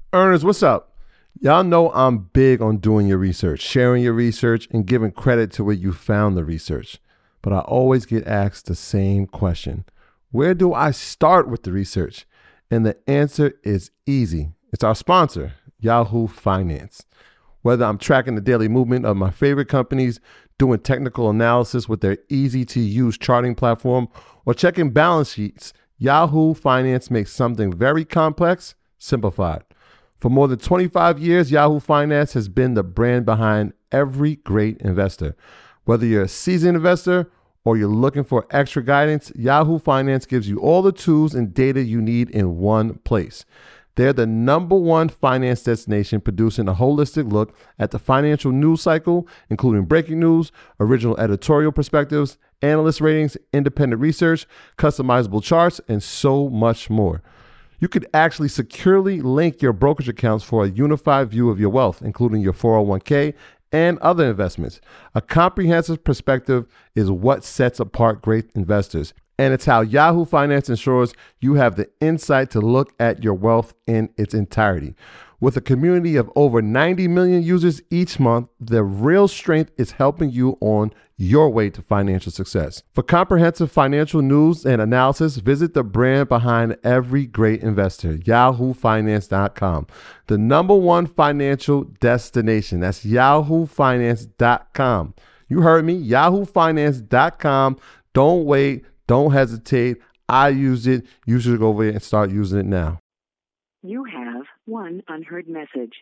Earners, what's up? Y'all know I'm big on doing your research, sharing your research, and giving credit to where you found the research. But I always get asked the same question. Where do I start with the research? And the answer is easy. It's our sponsor, Yahoo Finance. Whether I'm tracking the daily movement of my favorite companies, doing technical analysis with their easy-to-use charting platform, or checking balance sheets, Yahoo Finance makes something very complex simplified. For more than 25 years, Yahoo Finance has been the brand behind every great investor. Whether you're a seasoned investor or you're looking for extra guidance, Yahoo Finance gives you all the tools and data you need in one place. They're the #1 finance destination, producing a holistic look at the financial news cycle, including breaking news, original editorial perspectives, analyst ratings, independent research, customizable charts, and so much more. You could actually securely link your brokerage accounts for a unified view of your wealth, including your 401k and other investments. A comprehensive perspective is what sets apart great investors, and it's how Yahoo Finance ensures you have the insight to look at your wealth in its entirety. With a community of over 90 million users each month, the real strength is helping you on your way to financial success. For comprehensive financial news and analysis, visit the brand behind every great investor, yahoofinance.com. The #1 financial destination. That's yahoofinance.com. You heard me, yahoofinance.com. Don't wait. Don't hesitate. I use it. You should go over there and start using it now. You have one unheard message.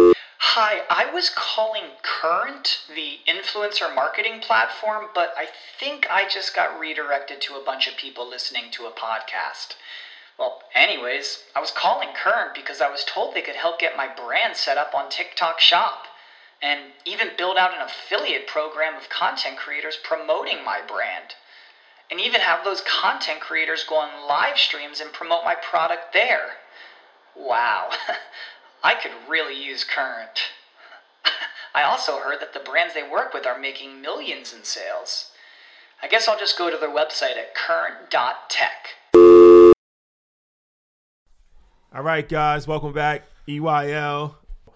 Hi, I was calling Current, the influencer marketing platform, but I think I just got redirected to a bunch of people listening to a podcast. Well, anyways, I was calling Current because I was told they could help get my brand set up on TikTok Shop and even build out an affiliate program of content creators promoting my brand. And even have those content creators go on live streams and promote my product there. Wow, I could really use Current. I also heard that the brands they work with are making millions in sales. I guess I'll just go to their website at current.tech. All right, guys, welcome back. EYL.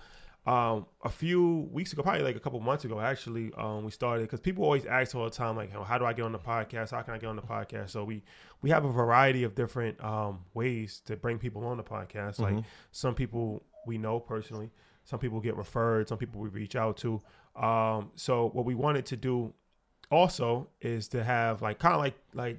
A few weeks ago, probably like a couple months ago, actually, we started, because people always ask all the time, like, how do I get on the podcast? How can I get on the podcast? So we have a variety of different ways to bring people on the podcast. Like some people we know personally, some people get referred, some people we reach out to. So what we wanted to do also is to have like kind of like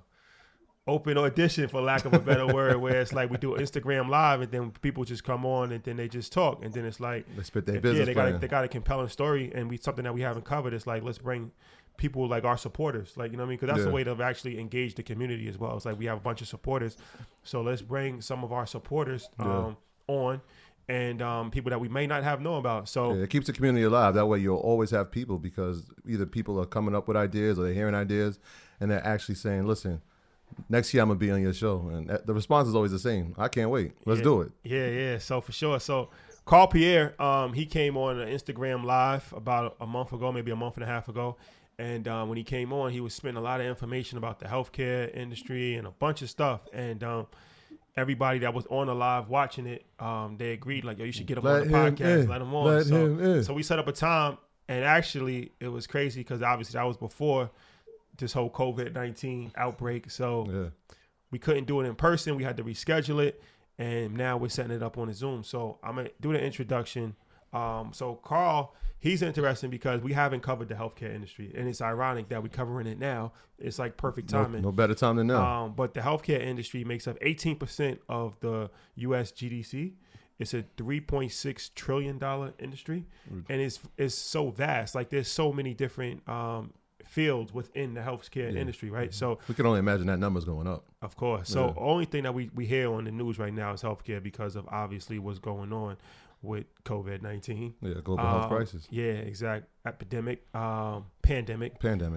open audition, for lack of a better word, where it's like we do Instagram live and then people just come on and then they just talk, and then it's like they spit their business. Yeah, they got a compelling story, and something that we haven't covered. It's like, let's bring people like our supporters, like, you know what I mean? Because that's the way to actually engage the community as well. It's like we have a bunch of supporters, so let's bring some of our supporters on, and people that we may not have known about. So it keeps the community alive. That way you'll always have people, because either people are coming up with ideas or they're hearing ideas and they're actually saying, listen, next year I'm going to be on your show. And the response is always the same. I can't wait. Let's do it. Yeah. So for sure. So Carl Pierre, he came on an Instagram live about a month ago, maybe a month and a half ago. And when he came on, he was spitting a lot of information about the healthcare industry and a bunch of stuff. And everybody that was on the live watching it, they agreed, like, yo, you should get him on the podcast, let him on. So we set up a time, and actually it was crazy because obviously that was before this whole COVID-19 outbreak. So we couldn't do it in person. We had to reschedule it, and now we're setting it up on a Zoom. So I'm going to do the introduction. So Carl, he's interesting because we haven't covered the healthcare industry, and it's ironic that we're covering it now. It's like perfect timing. No better time than now. But the healthcare industry makes up 18% of the U.S. GDP. It's a $3.6 trillion industry, and it's so vast. Like, there's so many different fields within the healthcare industry, right? So we can only imagine that number's going up. Of course. So only thing that we hear on the news right now is healthcare, because of obviously what's going on with COVID-19. Yeah, global health crisis. Yeah, exact. Epidemic, pandemic.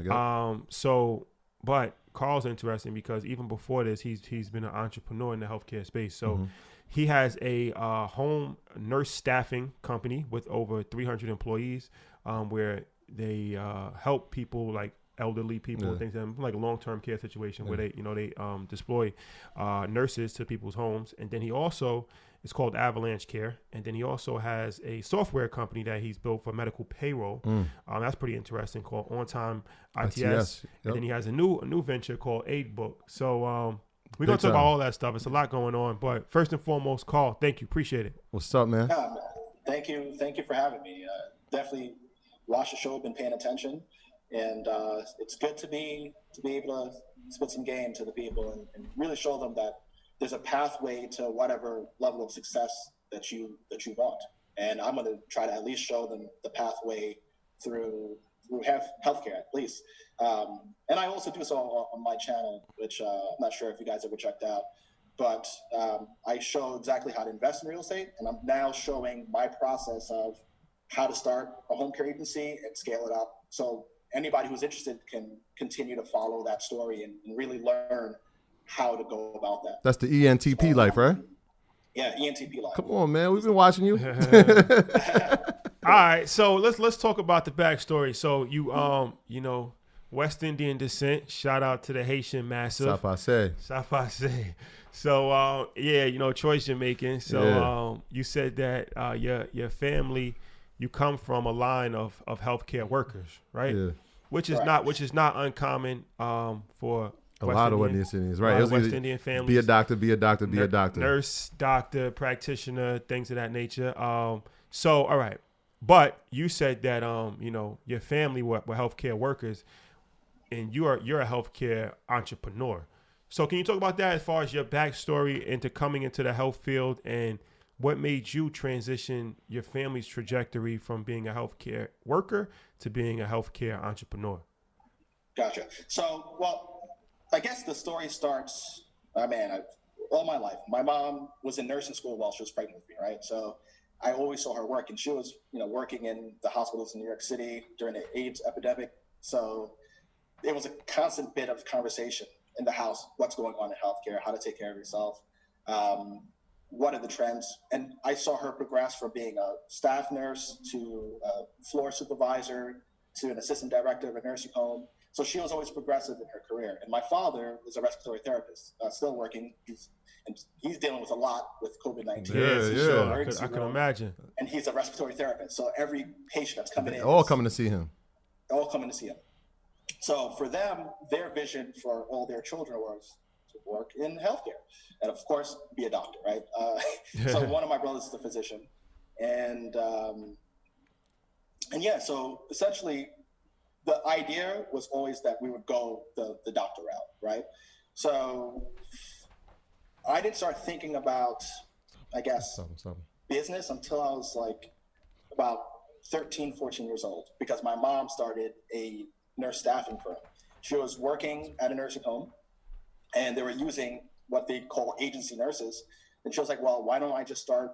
Yeah. But Carl's interesting because even before this, he's been an entrepreneur in the healthcare space. So he has a home nurse staffing company with over 300 employees, where they help people like elderly people and things like a long-term care situation where they deploy nurses to people's homes. And then he also It's called Avalanche Care. And then he also has a software company that he's built for medical payroll. That's pretty interesting, called On Time ITS. Yep. And then he has a new venture called Aid Book. So we're going Big to talk time. about all that stuff. It's a lot going on. But first and foremost, Carl, thank you. Appreciate it. What's up, man? Yeah, thank you for having me. Definitely watch the show, been paying attention, and it's good to be able to spit some game to the people and really show them that there's a pathway to whatever level of success that you want. And I'm going to try to at least show them the pathway through healthcare at least. And I also do so on my channel, which I'm not sure if you guys ever checked out. But I show exactly how to invest in real estate, and I'm now showing my process of how to start a home care agency and scale it up. So anybody who's interested can continue to follow that story and really learn how to go about that. That's the ENTP life, right? Yeah, ENTP life. Come on, man. We've been watching you. All right, so let's talk about the backstory. So you West Indian descent. Shout out to the Haitian Massive. Sapase. So choice Jamaican. So you said that your family, you come from a line of healthcare workers, right? Yeah. Which is not uncommon for A lot of West Indians, right? A lot of It was West either Indian families. Be a doctor, be a doctor, be a doctor. Nurse, doctor, practitioner, things of that nature. So, all right. But you said that, your family were healthcare workers, and you're a healthcare entrepreneur. So can you talk about that as far as your backstory into coming into the health field and what made you transition your family's trajectory from being a healthcare worker to being a healthcare entrepreneur? Gotcha. So, I guess the story starts, all my life. My mom was in nursing school while she was pregnant with me, right? So I always saw her work, and she was, working in the hospitals in New York City during the AIDS epidemic. So it was a constant bit of conversation in the house, what's going on in healthcare, how to take care of yourself, what are the trends. And I saw her progress from being a staff nurse to a floor supervisor to an assistant director of a nursing home. So she was always progressive in her career. And my father is a respiratory therapist, still working. He's dealing with a lot with COVID-19. Yeah. I can imagine. And he's a respiratory therapist. So every patient that's coming in, all coming to see him. So for them, their vision for all their children was to work in healthcare. And of course, be a doctor, right? So one of my brothers is a physician. And so essentially, the idea was always that we would go the doctor route, right? So I didn't start thinking about, business until I was like about 13, 14 years old, because my mom started a nurse staffing firm. She was working at a nursing home, and they were using what they call agency nurses. And she was like, well, why don't I just start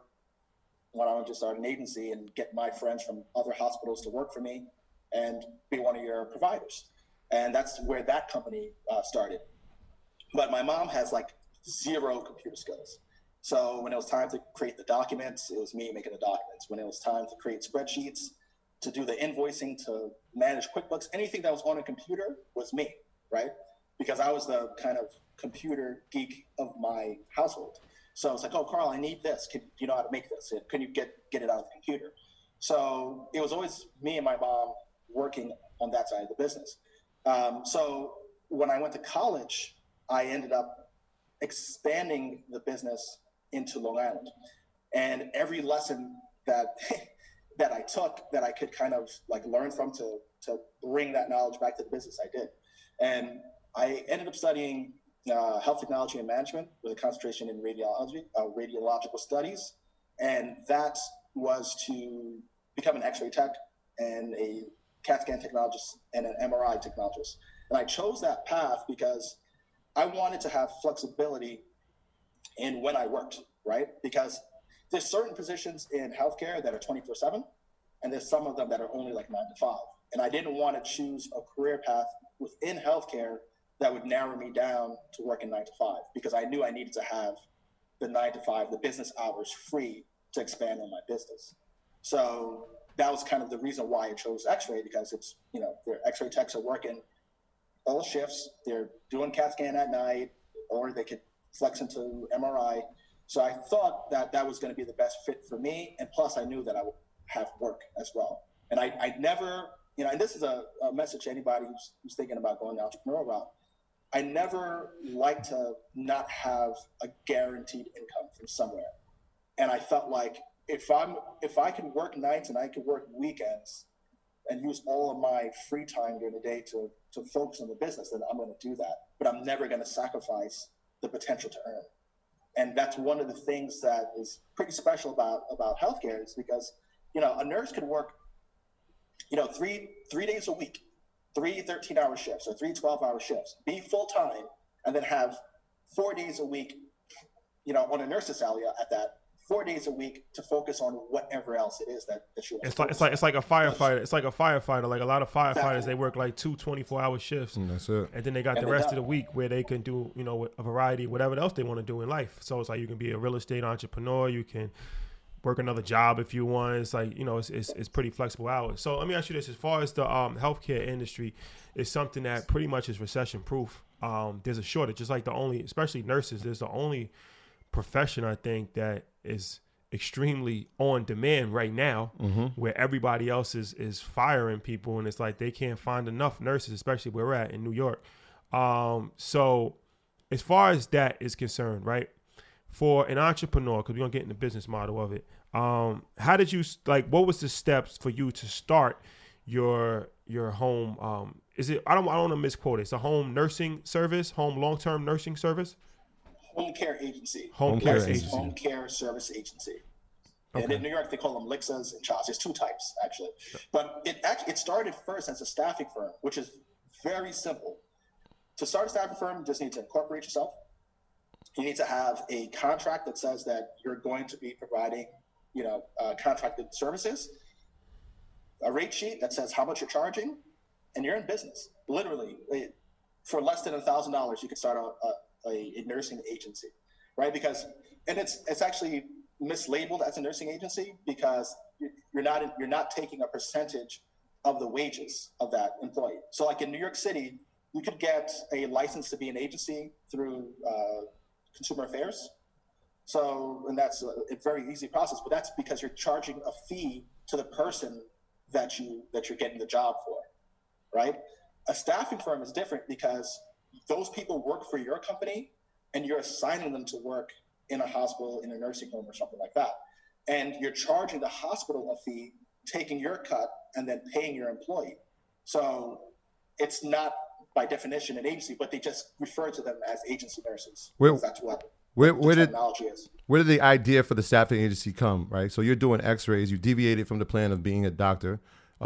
an agency and get my friends from other hospitals to work for me and be one of your providers? And that's where that company started. But my mom has like zero computer skills. So when it was time to create the documents, it was me making the documents. When it was time to create spreadsheets, to do the invoicing, to manage QuickBooks, anything that was on a computer was me, right? Because I was the kind of computer geek of my household. So it's like, oh, Carl, I need this. Do you know how to make this? Can you get it out of the computer? So it was always me and my mom working on that side of the business. So when I went to college, I ended up expanding the business into Long Island. And every lesson that that I took, that I could kind of like learn from to bring that knowledge back to the business, I did. And I ended up studying health technology and management with a concentration in radiological studies. And that was to become an X-ray tech and a CAT scan technologist and an MRI technologist. And I chose that path because I wanted to have flexibility in when I worked, right? Because there's certain positions in healthcare that are 24/7, and there's some of them that are only like 9 to 5. And I didn't want to choose a career path within healthcare that would narrow me down to working 9 to 5, because I knew I needed to have the 9 to 5, the business hours free to expand on my business. So that was kind of the reason why I chose X-ray, because it's, their X-ray techs are working all shifts. They're doing CAT scan at night, or they could flex into MRI. So I thought that that was going to be the best fit for me. And plus I knew that I would have work as well. And I never, and this is a message to anybody who's thinking about going the entrepreneurial route. I never like to not have a guaranteed income from somewhere. And I felt like if I can work nights and I can work weekends and use all of my free time during the day to focus on the business, then I'm going to do that. But I'm never going to sacrifice the potential to earn. And that's one of the things that is pretty special about healthcare, is because, a nurse could work, 3 days a week, 3 13-hour shifts or 3 12-hour shifts, be full time, and then have 4 days a week, on a nurse's salary at that, 4 days a week to focus on whatever else it is that she wants. It's like a firefighter. It's like a firefighter. Like a lot of firefighters, exactly. They work like 2 24-hour shifts. That's it. And then they got the rest of the week where they can do, a variety, whatever else they want to do in life. So it's like you can be a real estate entrepreneur. You can work another job if you want. It's like, it's pretty flexible hours. So let me ask you this: as far as the healthcare industry, is something that pretty much is recession proof. There's a shortage, just like especially nurses. There's the only profession I think that is extremely on demand right now, where everybody else is firing people, and it's like they can't find enough nurses, especially where we're at in New York. So as far as that is concerned, right, for an entrepreneur, because we're gonna get in the business model of it, how did you, what was the steps for you to start your home, is it, I don't want to misquote it, it's a home nursing service, home long-term nursing service? Home care agency. Home care agency. Home care service agency. Okay. And in New York, they call them LICSAs and CHOPS. There's 2 types, actually. But it started first as a staffing firm, which is very simple. To start a staffing firm, you just need to incorporate yourself. You need to have a contract that says that you're going to be providing, contracted services, a rate sheet that says how much you're charging, and you're in business. Literally, for less than $1,000, you can start a nursing agency, right? Because, and it's actually mislabeled as a nursing agency because you're not taking a percentage of the wages of that employee. So like in New York City, you could get a license to be an agency through Consumer Affairs. So, and that's a very easy process, but that's because you're charging a fee to the person that you're getting the job for, right? A staffing firm is different because those people work for your company and you're assigning them to work in a hospital, in a nursing home or something like that. And you're charging the hospital a fee, taking your cut and then paying your employee. So it's not by definition an agency, but they just refer to them as agency nurses. That's what the terminology is. Where did the idea for the staffing agency come, right? So you're doing x-rays, you deviated from the plan of being a doctor.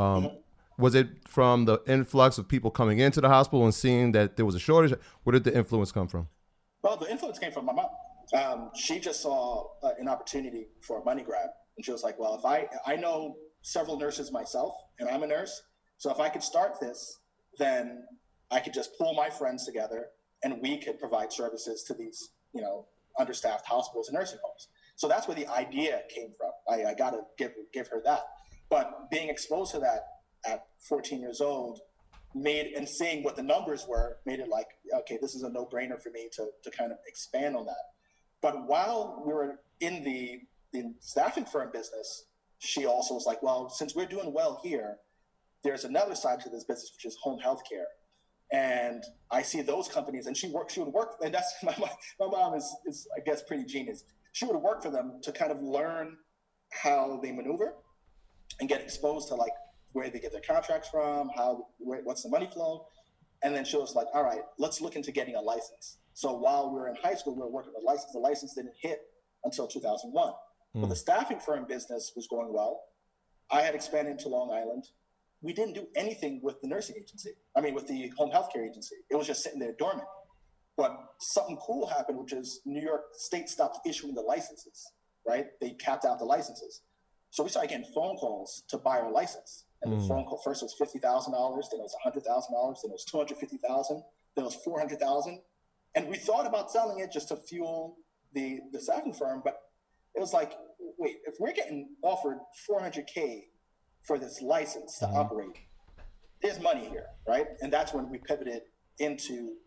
Was it from the influx of people coming into the hospital and seeing that there was a shortage? Where did the influence come from? Well, the influence came from my mom. She just saw an opportunity for a money grab. And she was like, well, if I know several nurses myself and I'm a nurse, so if I could start this, then I could just pull my friends together and we could provide services to these, understaffed hospitals and nursing homes. So that's where the idea came from. I got to give her that. But being exposed to that at 14 years old and seeing what the numbers were, made it like, okay, this is a no-brainer for me to kind of expand on that. But while we were in the staffing firm business, she also was like, well, since we're doing well here, there's another side to this business, which is home health care. And I see those companies, and she would work, and that's my mom is I guess pretty genius. She would work for them to kind of learn how they maneuver and get exposed to like where they get their contracts from, what's the money flow. And then she was like, all right, let's look into getting a license. So while we were in high school, we were working on a license. The license didn't hit until 2001. But the staffing firm business was going well. I had expanded to Long Island. We didn't do anything with the nursing agency. With the home health care agency. It was just sitting there dormant. But something cool happened, which is New York State stopped issuing the licenses, right? They capped out the licenses. So we started getting phone calls to buy our license. And the phone call first was $50,000, then it was $100,000, then it was $250,000, then it was $400,000. And we thought about selling it just to fuel the staffing firm, but it was like, wait, if we're getting offered $400K for this license to operate, there's money here, right? And that's when we pivoted into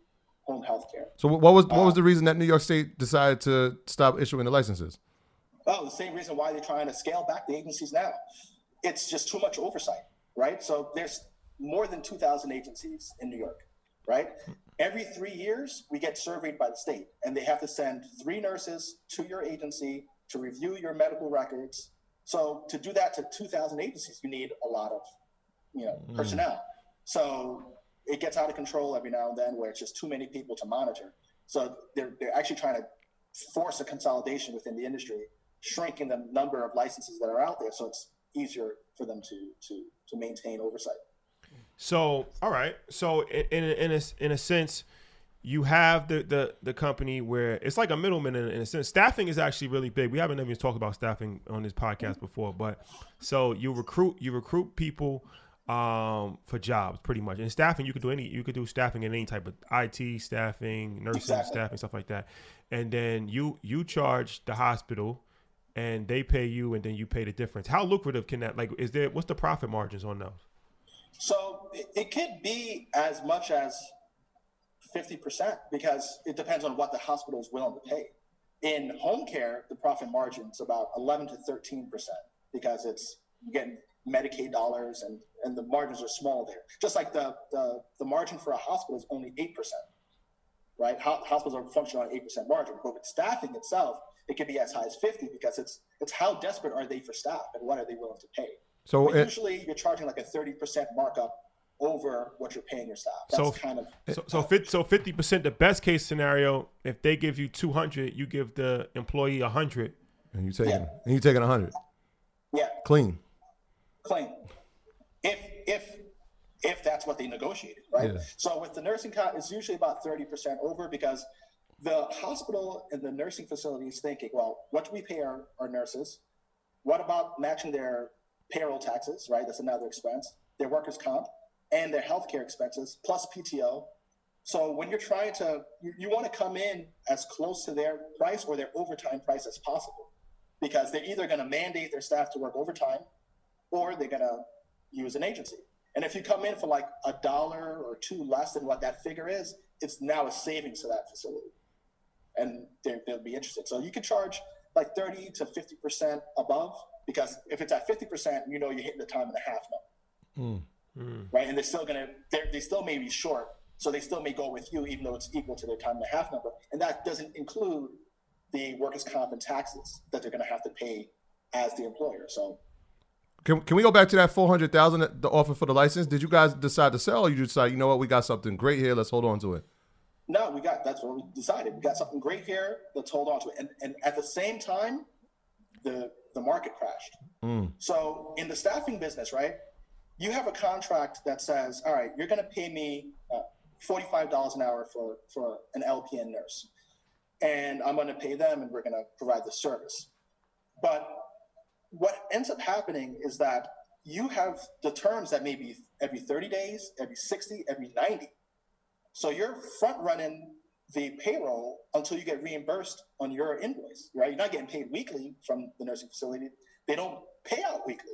home health care. So what was the reason that New York State decided to stop issuing the licenses? Oh, the same reason why they're trying to scale back the agencies now. It's just too much oversight, right? So there's more than 2,000 agencies in New York, right? Every 3 years, we get surveyed by the state, and they have to send 3 nurses to your agency to review your medical records. So to do that to 2,000 agencies, you need a lot of, personnel. So it gets out of control every now and then, where it's just too many people to monitor. So they're actually trying to force a consolidation within the industry, shrinking the number of licenses that are out there, so it's easier for them to maintain oversight. So, all right. So in a sense, you have the company where it's like a middleman in a sense. Staffing is actually really big. We haven't even talked about staffing on this podcast before, but so you recruit people for jobs pretty much. And staffing, you could do staffing in any type of IT staffing, nursing staffing, stuff like that. And then you charge the hospital and they pay you, and then you pay the difference. How lucrative can that, what's the profit margins on those? So it could be as much as 50%, because it depends on what the hospital is willing to pay. In home care, the profit margin is about 11 to 13%, because it's getting Medicaid dollars and the margins are small there. Just like the margin for a hospital is only 8%, right? Hospitals are functioning on 8% margin, but with staffing itself, it could be as high as 50, because it's how desperate are they for staff and what are they willing to pay. So usually you're charging like a 30% markup over what you're paying your staff. That's so 50%. The best case scenario, if they give you 200, you give the employee 100, and you taking 100. Yeah, clean. If that's what they negotiated, right? Yeah. So with the nursing it's usually about 30% over, because the hospital and the nursing facility is thinking, well, what do we pay our nurses? What about matching their payroll taxes, right? That's another expense. Their workers' comp and their healthcare expenses plus PTO. So when you're trying to, you want to come in as close to their price or their overtime price as possible, because they're either going to mandate their staff to work overtime or they're going to use an agency. And if you come in for like $1 or $2 less than what that figure is, it's now a savings to that facility, and they'll be interested. So you can charge like 30 to 50% above, because if it's at 50%, you're hitting the time and a half number, right? And they're still they still may be short, so they still may go with you, even though it's equal to their time and a half number. And that doesn't include the workers' comp and taxes that they're going to have to pay as the employer. So, can we go back to that $400,000, the offer for the license? Did you guys decide to sell, or you decide, you know what, we got something great here, let's hold on to it? No, that's what we decided. We got something great here, let's hold on to it. And at the same time, the market crashed. So in the staffing business, right, you have a contract that says, all right, you're going to pay me $45 an hour for an LPN nurse, and I'm going to pay them, and we're going to provide the service. But what ends up happening is that you have the terms that may be every 30 days, every 60, every 90. So you're front running the payroll until you get reimbursed on your invoice, right? You're not getting paid weekly from the nursing facility. They don't pay out weekly.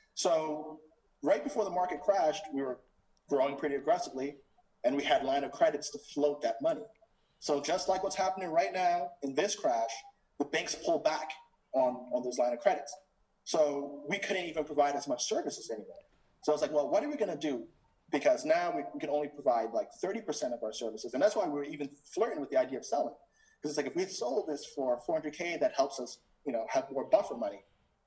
So right before the market crashed, we were growing pretty aggressively, and we had line of credits to float that money. So just like what's happening right now in this crash, the banks pull back on those line of credits. So we couldn't even provide as much services anymore. So I was like, well, what are we going to do? Because now we can only provide like 30% of our services. And that's why we were even flirting with the idea of selling. Because it's like, if we sold this for $400K, that helps us, have more buffer money.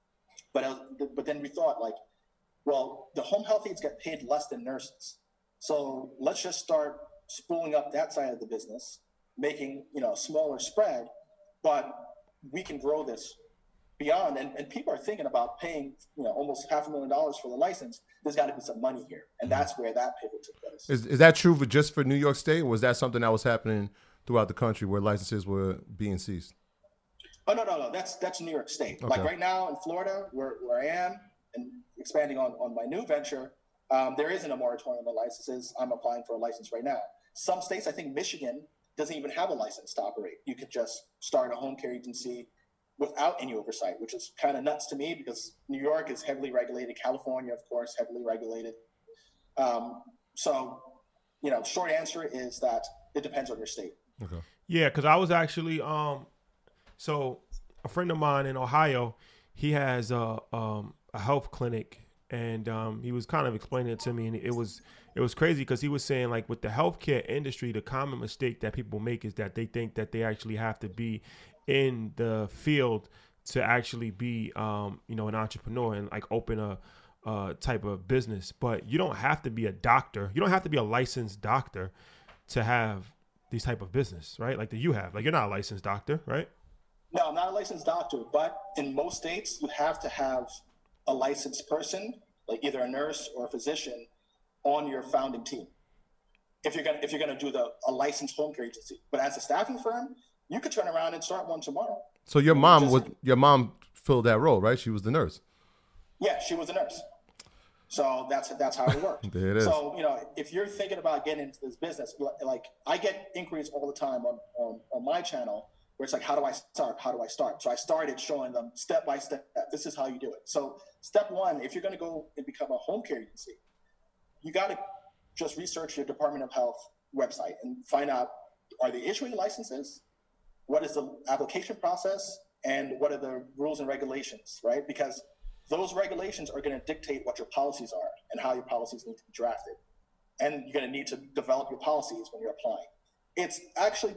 But then we thought, like, well, the home health aides get paid less than nurses. So let's just start spooling up that side of the business, making, a smaller spread, but we can grow this beyond. And people are thinking about paying, almost $500,000 for the license. There's got to be some money here. And that's where that pivot took place. Is that true just for New York State, or was that something that was happening throughout the country where licenses were being seized? Oh, no. That's New York State. Okay. Like right now in Florida, where I am, and expanding on my new venture, there isn't a moratorium on licenses. I'm applying for a license right now. Some states, I think Michigan, doesn't even have a license to operate. You could just start a home care agency without any oversight, which is kind of nuts to me, because New York is heavily regulated. California, of course, heavily regulated. So, short answer is that it depends on your state. Okay. Yeah, because I was actually so a friend of mine in Ohio, he has a health clinic, and he was kind of explaining it to me, and it was crazy because he was saying, like, with the healthcare industry, the common mistake that people make is that they think that they actually have to be in the field to actually be an entrepreneur and like open a type of business. But you don't have to be a doctor. You don't have to be a licensed doctor to have these type of business, right? Like that you have. Like, you're not a licensed doctor, right? No, I'm not a licensed doctor, but in most states, you have to have a licensed person, like either a nurse or a physician, on your founding team. If you're gonna do a licensed home care agency, but as a staffing firm, you could turn around and start one tomorrow. So your mom filled that role, right? She was the nurse. Yeah, she was a nurse. So that's how it worked. There it is. So, if you're thinking about getting into this business, like I get inquiries all the time on my channel where it's like, how do I start? How do I start? So I started showing them step by step. This is how you do it. So step one, if you're going to go and become a home care agency, you got to just research your Department of Health website and find out, are they issuing licenses? What is the application process? And what are the rules and regulations, right? Because those regulations are going to dictate what your policies are and how your policies need to be drafted. And you're going to need to develop your policies when you're applying. It's actually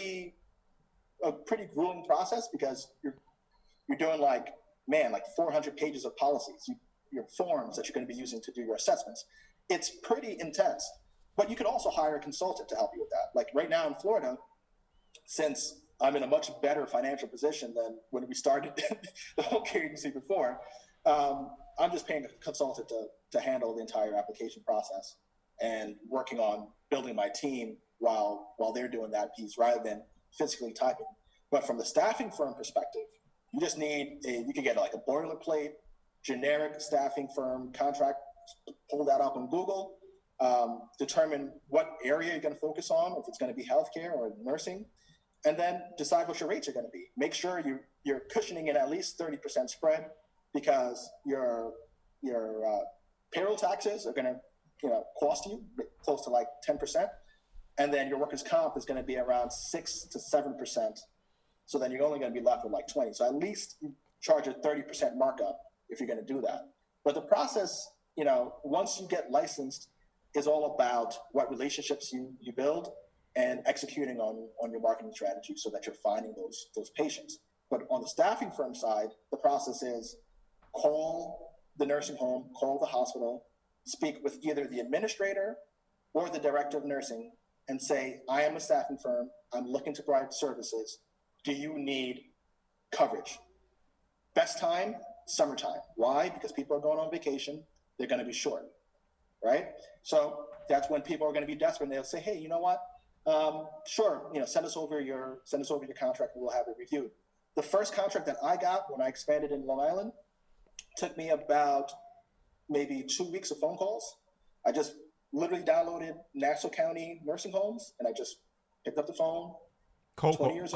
a pretty grueling process because you're doing like 400 pages of policies, your forms that you're going to be using to do your assessments. It's pretty intense, but you could also hire a consultant to help you with that. Like right now in Florida, since I'm in a much better financial position than when we started the home care agency before, I'm just paying a consultant to handle the entire application process and working on building my team while they're doing that piece rather than physically typing. But from the staffing firm perspective, you just need you can get like a boilerplate, generic staffing firm contract, pull that up on Google, determine what area you're going to focus on, if it's going to be healthcare or nursing, and then decide what your rates are going to be. Make sure you're cushioning in at least 30% spread, because your payroll taxes are going to cost you close to like 10%, and then your workers' comp is going to be around 6 to 7%. So then you're only going to be left with like 20. So at least you charge a 30% markup if you're going to do that. But the process, once you get licensed, is all about what relationships you build and executing on your marketing strategy so that you're finding those patients. But on the staffing firm side, the process is call the nursing home, call the hospital, speak with either the administrator or the director of nursing and say, I am a staffing firm. I'm looking to provide services. Do you need coverage? Best time, summertime. Why? Because people are going on vacation. They're going to be short, right? So that's when people are going to be desperate. And they'll say, hey, you know what? Sure, send us over your contract and we'll have it reviewed. The first contract that I got when I expanded in Long Island took me about maybe 2 weeks of phone calls. I just literally downloaded Nassau County nursing homes and I just picked up the phone. Cold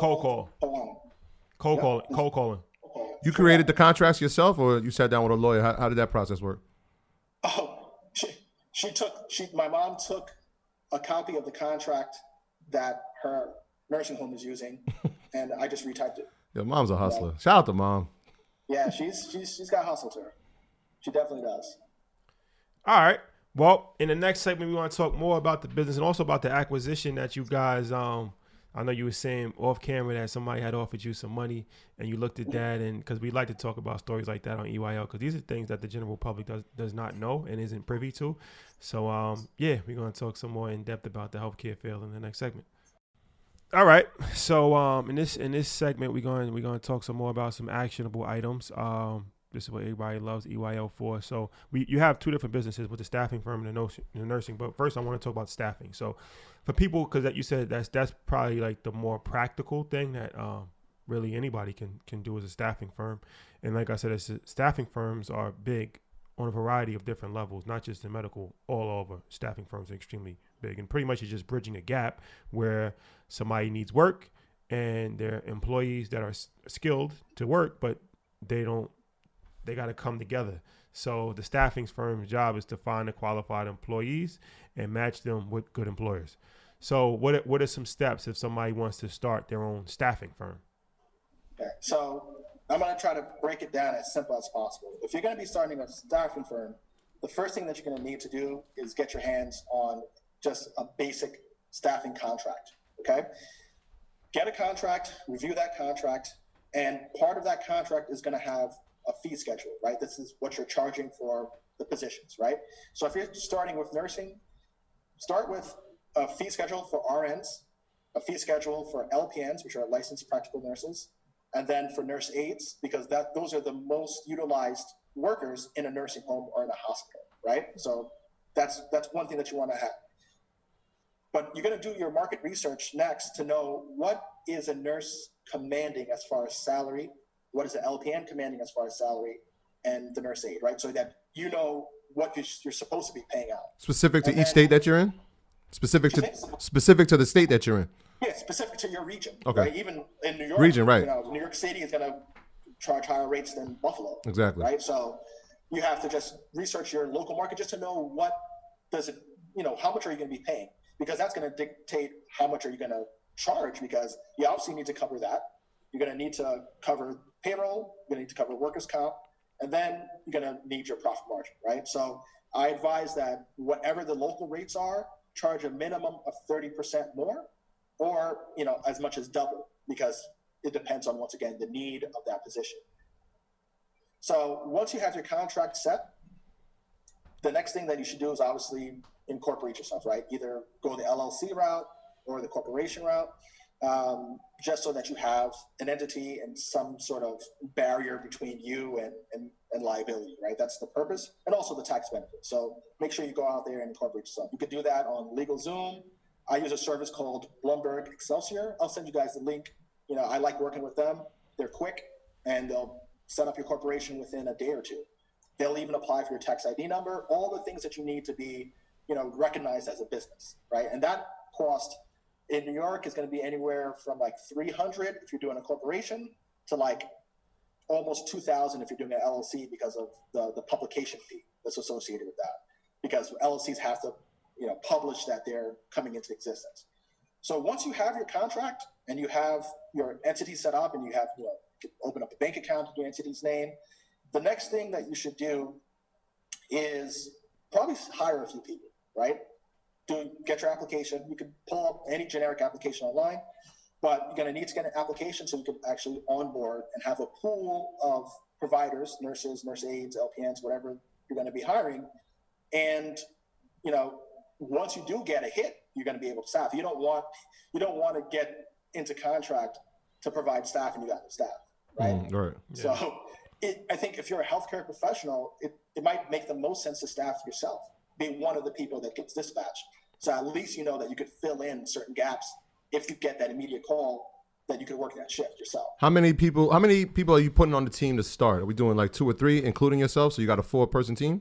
calling. You created the contracts yourself, or you sat down with a lawyer? How did that process work? Oh, my mom took a copy of the contract that her nursing home is using, and I just retyped it. Your mom's a hustler. Shout out to mom. Yeah, she's got hustle to her. She definitely does. All right. Well, in the next segment, we want to talk more about the business and also about the acquisition that you guys. I know you were saying off camera that somebody had offered you some money, and you looked at that, and because we like to talk about stories like that on EYL, because these are things that the general public does not know and isn't privy to. So, we're going to talk some more in depth about the healthcare field in the next segment. All right. So, in this segment, we're going to talk some more about some actionable items. This is what everybody loves EYL for. So you have two different businesses with the staffing firm and the nursing. But first, I want to talk about staffing. So for people, because you said that's probably like the more practical thing that really anybody can do as a staffing firm. And like I said, staffing firms are big on a variety of different levels, not just in medical. All over, staffing firms are extremely big. And pretty much it's just bridging a gap where somebody needs work and they're employees that are skilled to work, but they got to come together. So the staffing firm's job is to find the qualified employees and match them with good employers. So what are some steps if somebody wants to start their own staffing firm? Okay, so I'm going to try to break it down as simple as possible. If you're going to be starting a staffing firm, the first thing that you're going to need to do is get your hands on just a basic staffing contract, okay? Get a contract, review that contract, and part of that contract is going to have a fee schedule, right? This is what you're charging for the positions, right? So if you're starting with nursing, start with a fee schedule for RNs, a fee schedule for LPNs, which are licensed practical nurses, and then for nurse aides, because those are the most utilized workers in a nursing home or in a hospital, right? So that's one thing that you want to have. But you're going to do your market research next to know what is a nurse commanding as far as salary, what is an LPN commanding as far as salary, and the nurse aide, right? So that you know what you're supposed to be paying out. Specific to each state that you're in? Specific to the state that you're in? Yeah, specific to your region. Okay. Right? Even in New York, region, right? New York City is going to charge higher rates than Buffalo. Exactly. Right. So you have to just research your local market just to know what does it, how much are you going to be paying? Because that's going to dictate how much are you going to charge, because you obviously need to cover that. You're going to need to cover payroll. You're going to need to cover workers' comp, and then you're going to need your profit margin, right? So I advise that whatever the local rates are, charge a minimum of 30% more, or as much as double, because it depends on, once again, the need of that position. So once you have your contract set, the next thing that you should do is obviously incorporate yourself, right? Either go the LLC route or the corporation route, just so that you have an entity and some sort of barrier between you and liability, right? That's the purpose, and also the tax benefit. So make sure you go out there and incorporate yourself. You could do that on LegalZoom. I use a service called Bloomberg Excelsior. I'll send you guys the link. I like working with them. They're quick, and they'll set up your corporation within a day or two. They'll even apply for your tax ID number, all the things that you need to be, recognized as a business, right? And that cost in New York is going to be anywhere from like $300 if you're doing a corporation to like almost $2,000 if you're doing an LLC, because of the publication fee that's associated with that. Because LLCs have to, publish that they're coming into existence. So once you have your contract and you have your entity set up and you have, you can open up a bank account in your entity's name, the next thing that you should do is probably hire a few people, right? Get your application. You can pull up any generic application online, but you're going to need to get an application so you can actually onboard and have a pool of providers, nurses, nurse aides, LPNs, whatever you're going to be hiring. And, once you do get a hit, you're going to be able to staff. You don't want to get into contract to provide staff and you got no staff, right? Right. So I think if you're a healthcare professional, it might make the most sense to staff yourself, be one of the people that gets dispatched. So at least you know that you could fill in certain gaps if you get that immediate call, that you could work that shift yourself. How many people are you putting on the team to start? Are we doing like 2 or 3, including yourself? So you got a 4-person team?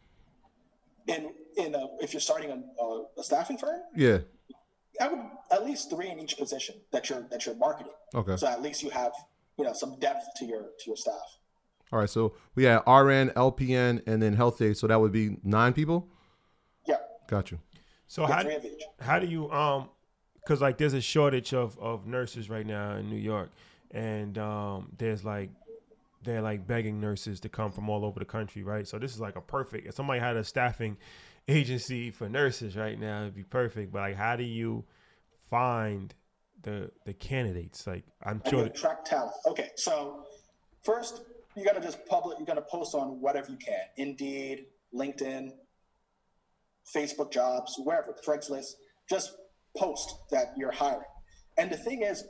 If you're starting a staffing firm? Yeah. I would at least 3 in each position that you're marketing. Okay. So at least you have, some depth to your staff. All right. So we had RN, LPN, and then health aide. So that would be 9 people? Yeah. Got you. So how do you because like there's a shortage of nurses right now in New York, and they're like begging nurses to come from all over the country, right? So this is like a perfect, if somebody had a staffing agency for nurses right now, it'd be perfect. But like, how do you find the candidates? Like, I'm sure attract talent. Okay, so first you gotta you're gonna post on whatever you can. Indeed, LinkedIn, Facebook jobs, wherever, Craigslist, just post that you're hiring. And the thing is,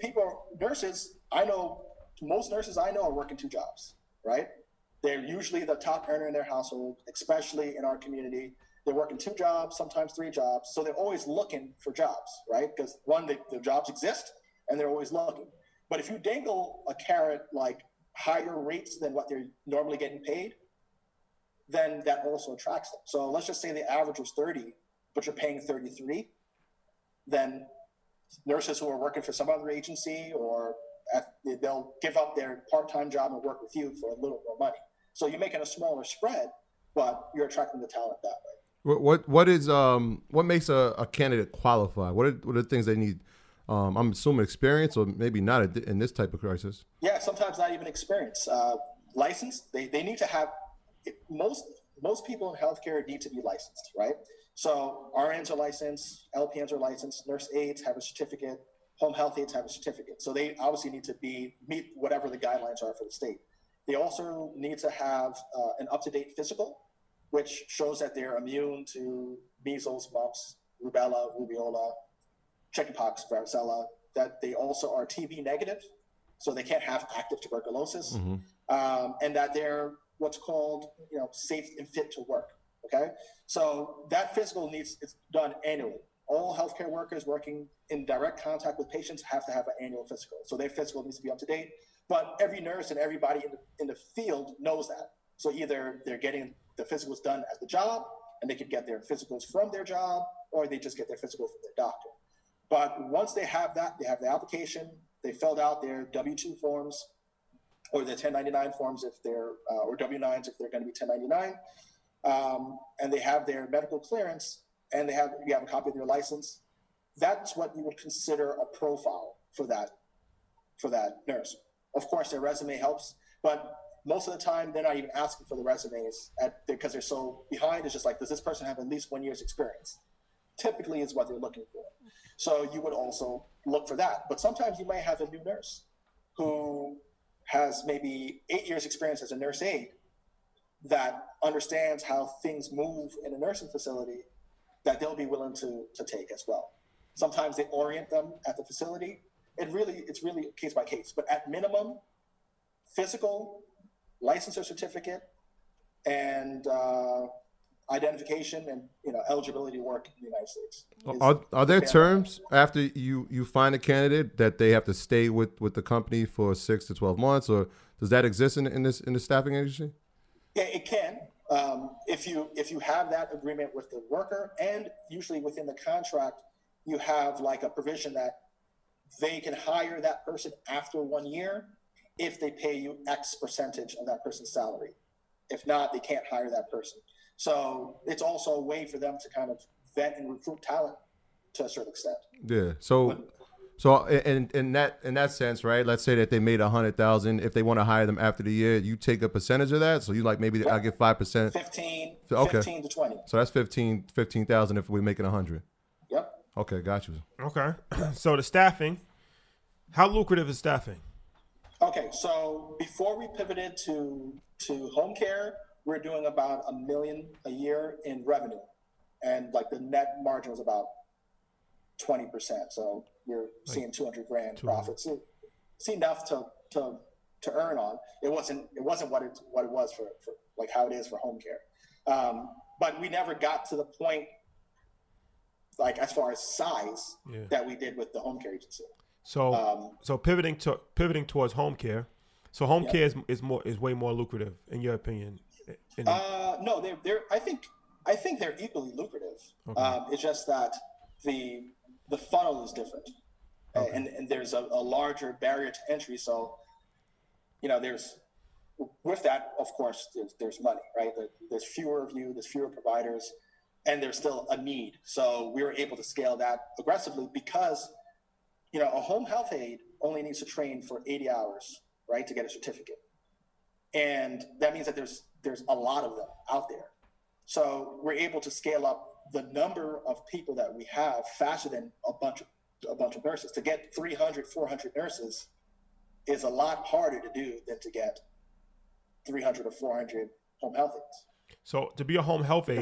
most nurses I know are working 2 jobs, right? They're usually the top earner in their household, especially in our community. They're working 2 jobs, sometimes 3 jobs. So they're always looking for jobs, right? Because one, the jobs exist and they're always looking. But if you dangle a carrot like higher rates than what they're normally getting paid, then that also attracts them. So let's just say the average was 30, but you're paying 33. Then nurses who are working for some other agency they'll give up their part-time job and work with you for a little more money. So you're making a smaller spread, but you're attracting the talent that way. What is what makes a candidate qualify? What are the things they need? I'm assuming experience, or maybe not in this type of crisis. Yeah, sometimes not even experience. License, they need to have, most people in healthcare need to be licensed, right? So RNs are licensed, LPNs are licensed, nurse aides have a certificate, home health aides have a certificate. So they obviously need to meet whatever the guidelines are for the state. They also need to have an up-to-date physical, which shows that they're immune to measles, mumps, rubella, rubeola, chickenpox, varicella, that they also are TB negative, so they can't have active tuberculosis, and that they're what's called, safe and fit to work. Okay, so that physical it's done annually. All healthcare workers working in direct contact with patients have to have an annual physical. So their physical needs to be up to date. But every nurse and everybody in the field knows that. So either they're getting the physicals done at the job, and they could get their physicals from their job, or they just get their physical from their doctor. But once they have that, they have the application, they filled out their W-2 forms, or their 1099 forms if they're, or W-9s if they're going to be 1099, and they have their medical clearance, and you have a copy of their license. That's what you would consider a profile for that nurse. Of course, their resume helps, but most of the time they're not even asking for the resumes because they're so behind. It's just like, does this person have at least 1 year's experience? Typically is what they're looking for. So you would also look for that. But sometimes you might have a new nurse who has maybe 8 years experience as a nurse aide that understands how things move in a nursing facility, that they'll be willing to take as well. Sometimes they orient them at the facility. It's really case by case, but at minimum, physical, licensure certificate, and identification and eligibility to work in the United States. Are there terms after you find a candidate that they have to stay with the company for 6 to 12 months, or does that exist in the staffing agency? Yeah, it can. If you have that agreement with the worker, and usually within the contract, you have like a provision that they can hire that person after 1 year if they pay you X percentage of that person's salary. If not, they can't hire that person. So it's also a way for them to kind of vet and recruit talent to a certain extent. Yeah. So in that sense, right? Let's say that they made $100,000. If they want to hire them after the year, you take a percentage of that. So you maybe I get 5%. 15 to 20. So that's 15,000 if we're making 100. Yep. Okay, got you. Okay. So the staffing, how lucrative is staffing? Okay, so before we pivoted to home care, we're doing about $1 million a year in revenue, and like the net margin was about 20%. So you're seeing $200,000 profits. It's enough to earn on. It wasn't what it was for like how it is for home care, but we never got to the point, like as far as size, that we did with the home care agency. So so pivoting towards home care. So home care is way more lucrative in your opinion. No, they're I think they're equally lucrative. Okay. It's just that the funnel is different, and there's a larger barrier to entry. So there's with that, of course, there's money, right? There's fewer of you, there's fewer providers, and there's still a need. So we were able to scale that aggressively because a home health aide only needs to train for 80 hours, right, to get a certificate. And that means that there's a lot of them out there. So we're able to scale up the number of people that we have faster than a bunch of nurses. To get 300, 400 nurses is a lot harder to do than to get 300 or 400 home health aides. So to be a home health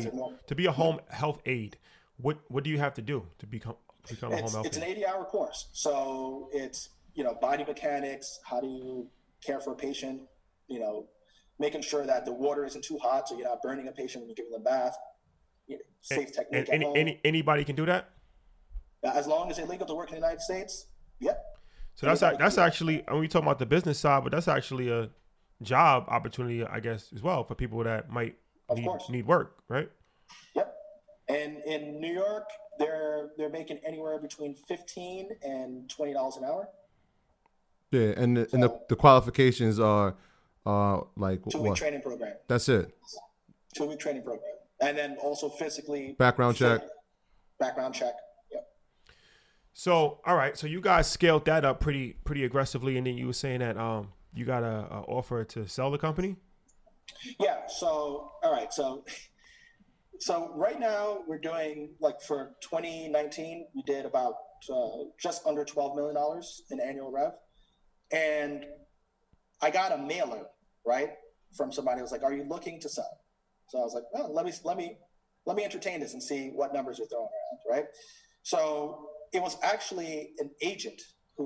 aide, what do you have to do to become a home health aide? It's an 80-hour course. So it's, body mechanics, how do you care for a patient, making sure that the water isn't too hot so you're not burning a patient when you're giving them a bath, safe technique at home. Anybody can do that? As long as they're legal to work in the United States, yep. So that's actually, when we talk about the business side, but that's actually a job opportunity, I guess, as well for people that might need work, right? Yep. And in New York, they're making anywhere between $15 and $20 an hour. Yeah, and the qualifications are like 2-week training program. That's it. 2-week training program. And then also physically. Background check. Background check. Yep. So, all right. So you guys scaled that up pretty aggressively, and then you were saying that you got a offer to sell the company. Yeah. So, all right. So right now we're doing, like, for 2019, we did about just under $12 million in annual rev, and I got a mailer, right, from somebody who was like, "Are you looking to sell?" So I was like, "Well, let me entertain this and see what numbers you're throwing around," right? So it was actually an agent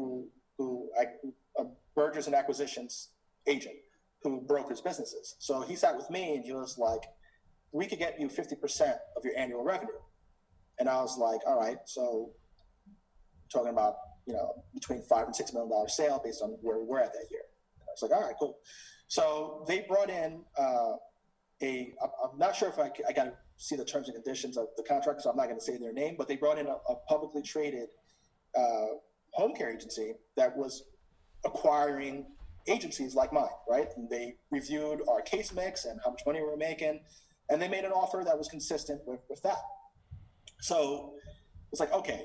a mergers and acquisitions agent who brokers businesses. So he sat with me and he was like, "We could get you 50% of your annual revenue." And I was like, "All right." So talking about, between $5 and $6 million sale based on where we were at that year. And I was like, "All right, cool." So they brought in I'm not sure if I got to see the terms and conditions of the contract, so I'm not going to say their name, but they brought in a publicly traded home care agency that was acquiring agencies like mine, right? And they reviewed our case mix and how much money we were making, and they made an offer that was consistent with that. So it's like, okay,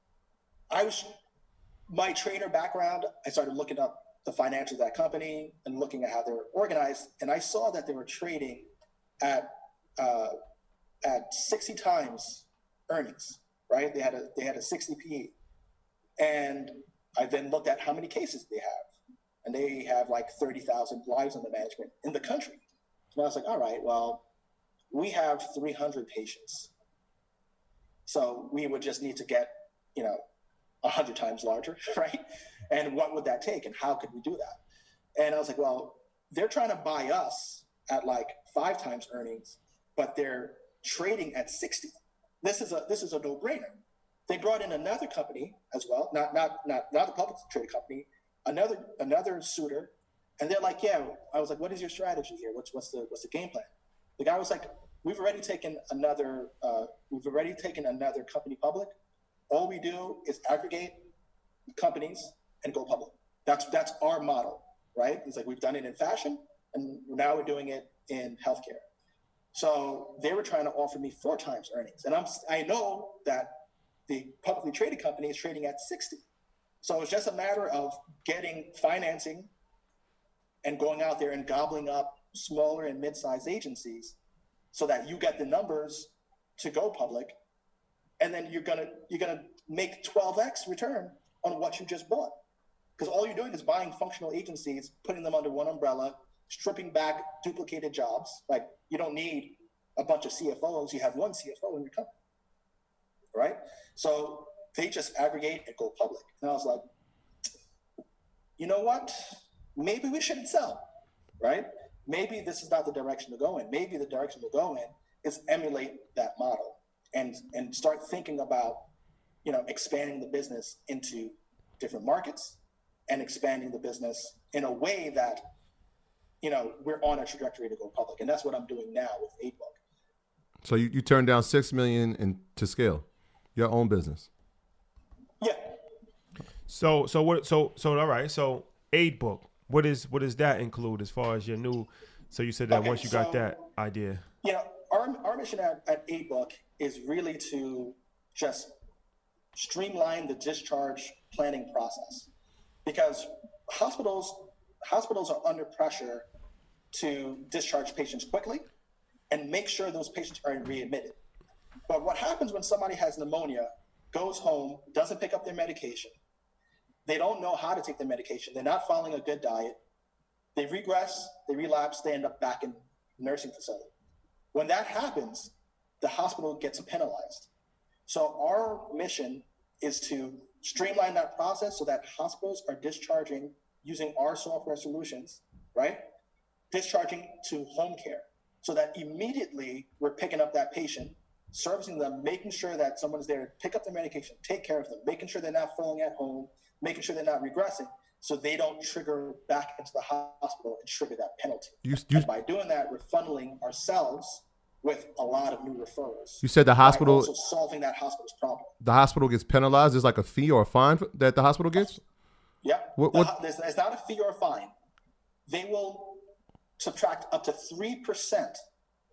my trader background, I started looking up the financials of that company and looking at how they were organized, and I saw that they were trading at 60 times earnings, right? They had a 60 PE, and I then looked at how many cases they have, and they have like 30,000 lives under management in the country. And I was like, all right, well, we have 300 patients, so we would just need to get 100 times larger, right? And what would that take, and how could we do that? And I was like, well, they're trying to buy us at like 5 times earnings, but they're trading at 60. This is a no-brainer. They brought in another company as well, not the publicly traded company, another suitor, and they're like, yeah. I was like, what is your strategy here? What's the game plan? The guy was like, we've already taken another company public. All we do is aggregate companies and go public. That's our model, right? He's like, we've done it in fashion, and now we're doing it in healthcare. So they were trying to offer me 4 times earnings, and I know that the publicly traded company is trading at 60. So it's just a matter of getting financing and going out there and gobbling up smaller and mid-sized agencies so that you get the numbers to go public, and then you're gonna make 12x return on what you just bought, because all you're doing is buying functional agencies, putting them under one umbrella, stripping back duplicated jobs. Like, you don't need a bunch of CFOs. You have one CFO in your company, right? So they just aggregate and go public. And I was like, you know what? Maybe we shouldn't sell, right? Maybe this is not the direction to go in. Maybe the direction to go in is emulate that model and start thinking about, expanding the business into different markets and expanding the business in a way that, we're on a trajectory to go public. And that's what I'm doing now with 8Book. So you turned down $6 million to scale your own business. Yeah. So all right. So 8Book, what does that include as far as your new? So you said that once you got that idea. Our mission at 8Book is really to just streamline the discharge planning process, because hospitals are under pressure to discharge patients quickly and make sure those patients are readmitted. But what happens when somebody has pneumonia, goes home, doesn't pick up their medication, they don't know how to take their medication, they're not following a good diet, they regress, they relapse, they end up back in nursing facility. When that happens, the hospital gets penalized. So our mission is to streamline that process so that hospitals are discharging using our software solutions, right? Discharging to home care, so that immediately we're picking up that patient, servicing them, making sure that someone's there to pick up their medication, take care of them, making sure they're not falling at home, making sure they're not regressing, so they don't trigger back into the hospital and trigger that penalty. And by doing that, we're funneling ourselves with a lot of new referrals. You said the hospital also solving that hospital's problem. The hospital gets penalized. There's like a fee or a fine that the hospital gets? Yeah. There's not a fee or a fine. They will subtract up to 3%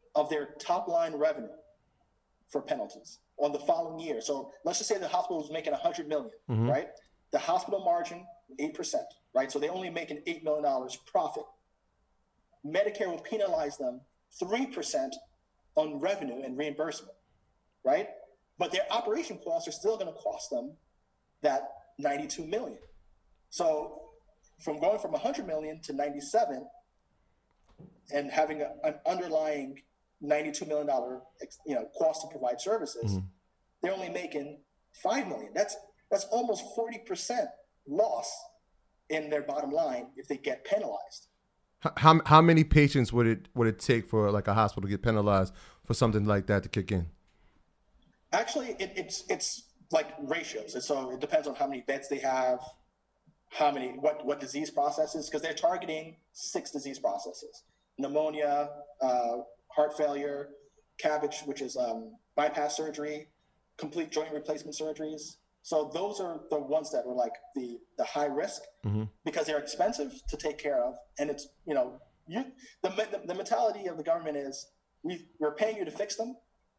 of their top line revenue for penalties on the following year. So let's just say the hospital was making 100 million, right? The hospital margin, 8%, right? So they only make an $8 million profit. Medicare will penalize them 3% on revenue and reimbursement, right? But their operation costs are still going to cost them that 92 million. So from going from 100 million to 97 and having an underlying $92 million cost to provide services, they're only making 5 million. That's almost 40% loss in their bottom line if they get penalized. How many patients would it take for like a hospital to get penalized for something like that to kick in? Actually, it's like ratios. And so it depends on how many beds they have, what disease processes, because they're targeting 6 disease processes: pneumonia, heart failure, CABG, which is bypass surgery, complete joint replacement surgeries. So those are the ones that are like the high risk because they're expensive to take care of. And it's, the mentality of the government is we're paying you to fix them.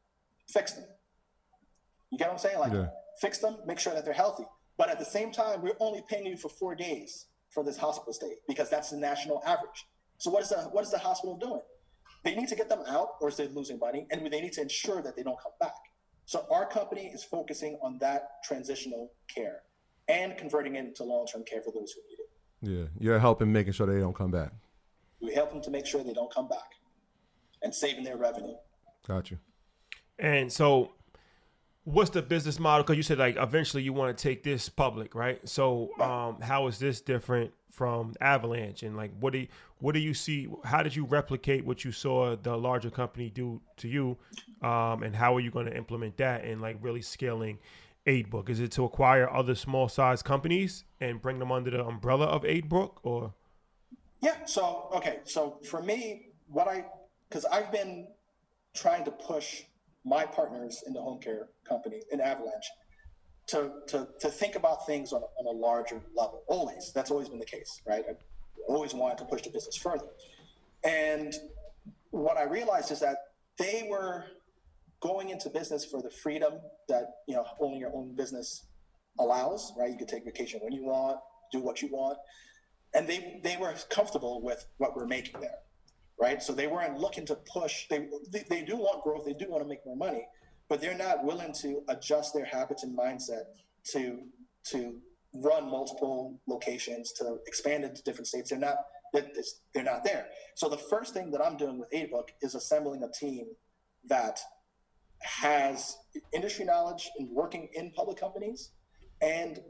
You get what I'm saying? Like, fix them, make sure that they're healthy. But at the same time, we're only paying you for 4 days for this hospital stay because that's the national average. So what is the hospital doing? They need to get them out or they're losing money, and they need to ensure that they don't come back. So our company is focusing on that transitional care and converting it into long-term care for those who need it. Yeah, you're helping making sure they don't come back. We help them to make sure they don't come back and saving their revenue. Got you. And so what's the business model? Because you said like eventually you want to take this public, right? So how is this different from Avalanche? And like what do you see? How did you replicate what you saw the larger company do to you? And how are you going to implement that and like really scaling AidBook? Is it to acquire other small size companies and bring them under the umbrella of AidBook, or? Yeah. So for me, because I've been trying to push my partners in the home care company in Avalanche to think about things on a larger level. That's always been the case, right? I always wanted to push the business further. And what I realized is that they were going into business for the freedom that, owning your own business allows, right? You can take vacation when you want, do what you want. And they were comfortable with what we're making there, right? So they weren't looking to push. They do want growth. They do want to make more money, but they're not willing to adjust their habits and mindset to run multiple locations, to expand into different states. They're not there. So the first thing that I'm doing with AidBook is assembling a team that has industry knowledge in working in public companies and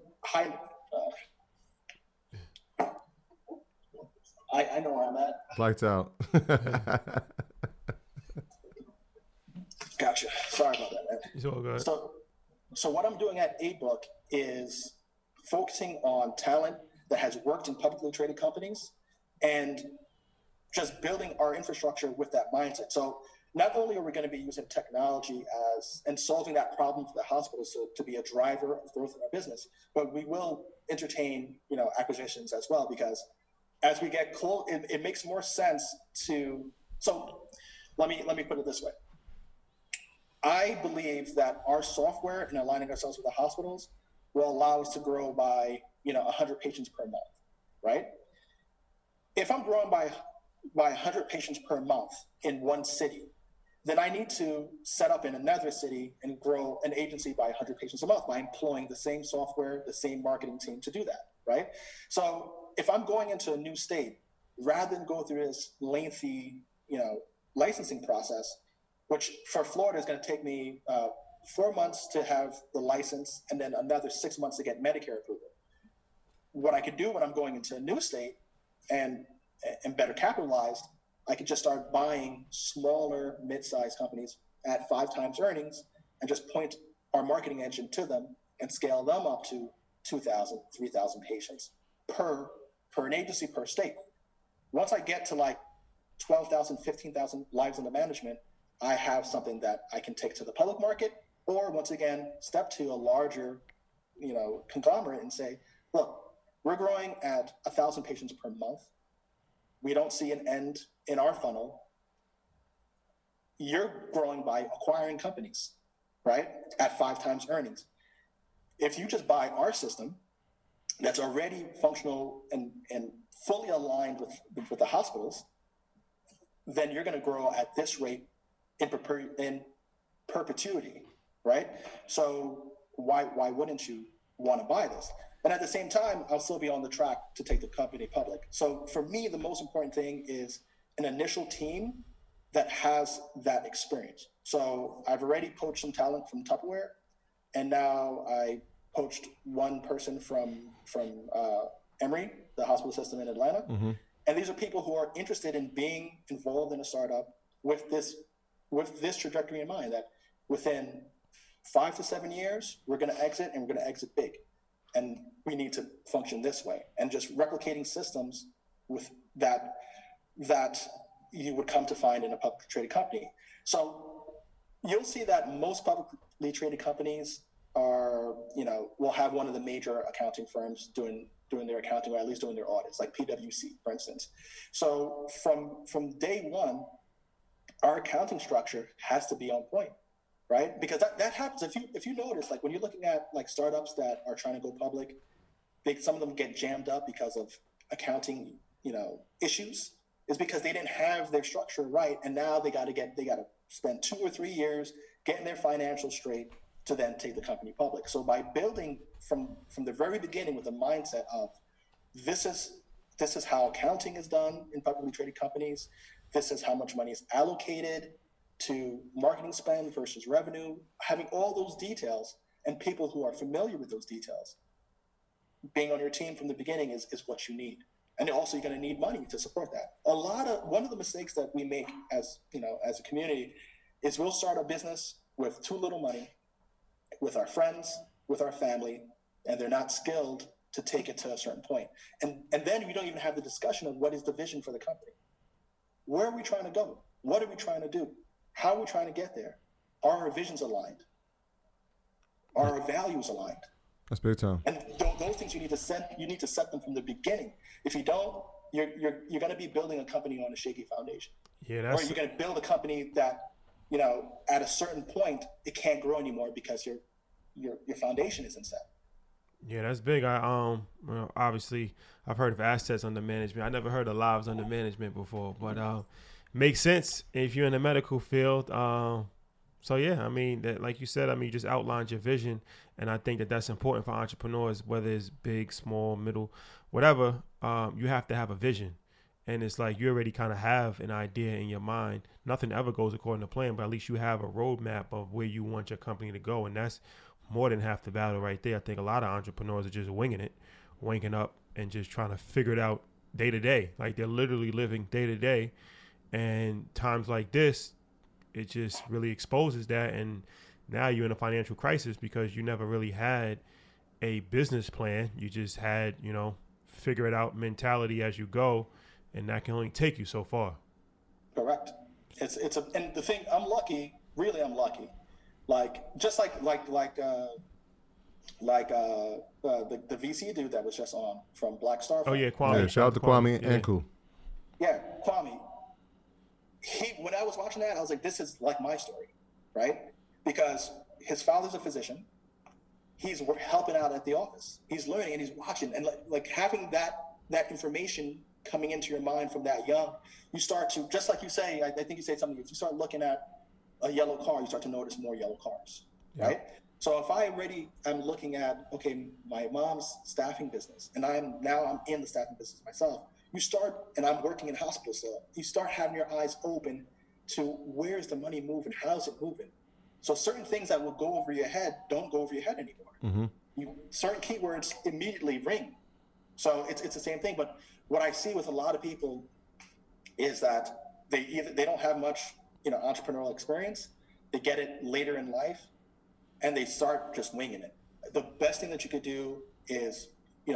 I know where I'm at. Lights out. Gotcha. Sorry about that, man. It's all good. So what I'm doing at AidBook is focusing on talent that has worked in publicly traded companies and just building our infrastructure with that mindset. So not only are we going to be using technology and solving that problem for the hospitals to be a driver of growth in our business, but we will entertain, acquisitions as well, because as we get close, it makes more sense to. So let me put it this way. I believe that our software and aligning ourselves with the hospitals will allow us to grow by 100 patients per month, right? If I'm growing by 100 patients per month in one city, then I need to set up in another city and grow an agency by 100 patients a month by employing the same software, the same marketing team to do that, right? So if I'm going into a new state, rather than go through this lengthy, licensing process, which for Florida is going to take me 4 months to have the license and then another 6 months to get Medicare approval. What I could do when I'm going into a new state and better capitalized, I could just start buying smaller, mid-sized companies at 5 times earnings and just point our marketing engine to them and scale them up to 2,000, 3,000 patients per an agency per state. Once I get to like 12,000, 15,000 lives under management, I have something that I can take to the public market, or once again, step to a larger, conglomerate and say, look, we're growing at 1,000 patients per month. We don't see an end in our funnel. you're growing by acquiring companies, right? At 5 times earnings. If you just buy our system that's already functional and fully aligned with the hospitals, then you're going to grow at this rate in perpetuity, right? So why wouldn't you want to buy this? And at the same time, I'll still be on the track to take the company public. So for me, the most important thing is an initial team that has that experience. So I've already poached some talent from Tupperware, and now I poached one person from Emory, the hospital system in Atlanta. Mm-hmm. And these are people who are interested in being involved in a startup with this trajectory in mind, that within 5 to 7 years, we're going to exit, and we're going to exit big. And we need to function this way. And just replicating systems with that you would come to find in a publicly traded company. So you'll see that most publicly traded companies will have one of the major accounting firms doing their accounting, or at least doing their audits, like PwC, for instance. So from day one, our accounting structure has to be on point, right? Because that happens. If you notice, like when you're looking at like startups that are trying to go public, some of them get jammed up because of accounting, issues, is because they didn't have their structure right, and now they got to spend 2 or 3 years getting their financials straight to then take the company public. So by building from the very beginning with a mindset of this is how accounting is done in publicly traded companies, this is how much money is allocated to marketing spend versus revenue, having all those details and people who are familiar with those details being on your team from the beginning is what you need. And also you're going to need money to support that. One of the mistakes that we make as a community is we'll start a business with too little money, with our friends, with our family, and they're not skilled to take it to a certain point. And then we don't even have the discussion of what is the vision for the company. Where are we trying to go? What are we trying to do? How are we trying to get there? Are our visions aligned? Are our values aligned? That's big time. And those things you need to set them from the beginning. If you don't, you're going to be building a company on a shaky foundation. Yeah, or you're going to build a company that, at a certain point, it can't grow anymore because your foundation isn't set. Yeah, that's big. Obviously I've heard of assets under management. I never heard of lives under management before, but makes sense if you're in the medical field. So yeah, that, like you said, you just outlined your vision, and I think that that's important for entrepreneurs, whether it's big, small, middle, whatever. You have to have a vision. And it's like you already kind of have an idea in your mind. Nothing ever goes according to plan, but at least you have a roadmap of where you want your company to go. And that's more than half the battle right there. I think a lot of entrepreneurs are just winging it, waking up and just trying to figure it out day to day. Like they're literally living day to day. And times like this, it just really exposes that. And now you're in a financial crisis because you never really had a business plan. You just had, figure it out mentality as you go. And that can only take you so far. Correct. And the thing, I'm lucky. Really, I'm lucky. Like just like the VC dude that was just on from Black Star. Oh yeah, Kwame. Yeah, shout out to Kwame Anku. Yeah, Kwame. When I was watching that, I was like, this is like my story, right? Because his father's a physician. He's helping out at the office. He's learning and he's watching, and like having that information coming into your mind from that young, you start to, just like you say, I think you said something, if you start looking at a yellow car, you start to notice more yellow cars, right? So if I'm looking at, okay, my mom's staffing business, and I'm in the staffing business myself, and I'm working in hospital still, you start having your eyes open to where's the money moving, how's it moving? So certain things that will go over your head don't go over your head anymore. Mm-hmm. Certain keywords immediately ring. So it's the same thing, but what I see with a lot of people is that they don't have much, entrepreneurial experience. They get it later in life, and they start just winging it. The best thing that you could do is,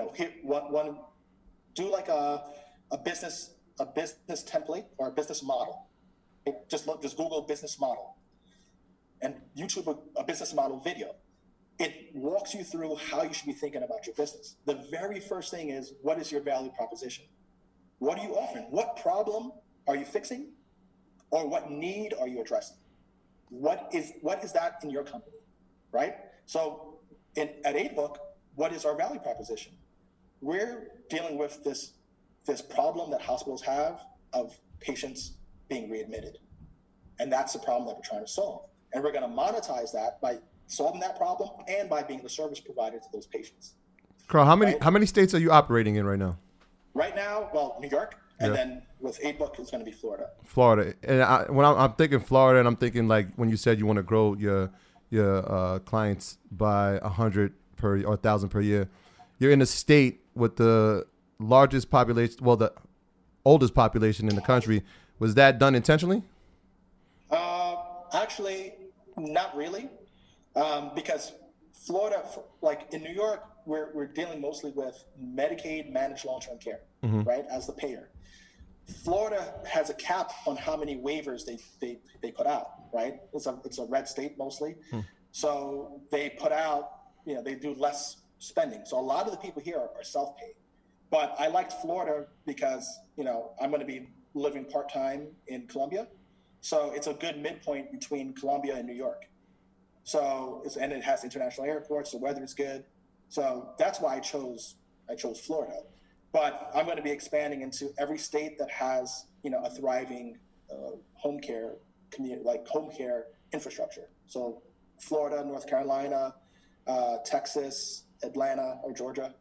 do like a business template or a business model. Just Google business model, and YouTube a business model video. It walks you through how you should be thinking about your business. The very first thing is, what is your value proposition? What are you offering? What problem are you fixing? Or what need are you addressing? What is that in your company, right? So at 8book, what is our value proposition? We're dealing with this problem that hospitals have of patients being readmitted. And that's the problem that we're trying to solve. And we're going to monetize that by solving that problem and by being the service provider to those patients. Carl, how many states are you operating in right now? Right now, well, New York, and then with 8book, it's going to be Florida. Florida. And when I'm thinking Florida, and I'm thinking like when you said you want to grow your clients by 100 per or 1,000 per year, you're in a state with the largest population, well, the oldest population in the country. Was that done intentionally? Actually, not really, because Florida, like in New York, we're dealing mostly with Medicaid managed long-term care, right, as the payer. Florida has a cap on how many waivers they put out, right? It's a red state mostly, so they put out, they do less spending. So a lot of the people here are self-paid. But I liked Florida because I'm going to be living part-time in Columbia, so it's a good midpoint between Columbia and New York. So and it has international airports. The weather is good. So that's why I chose Florida. But I'm going to be expanding into every state that has, a thriving home care community, like home care infrastructure. So Florida, North Carolina, Texas, Atlanta or Georgia,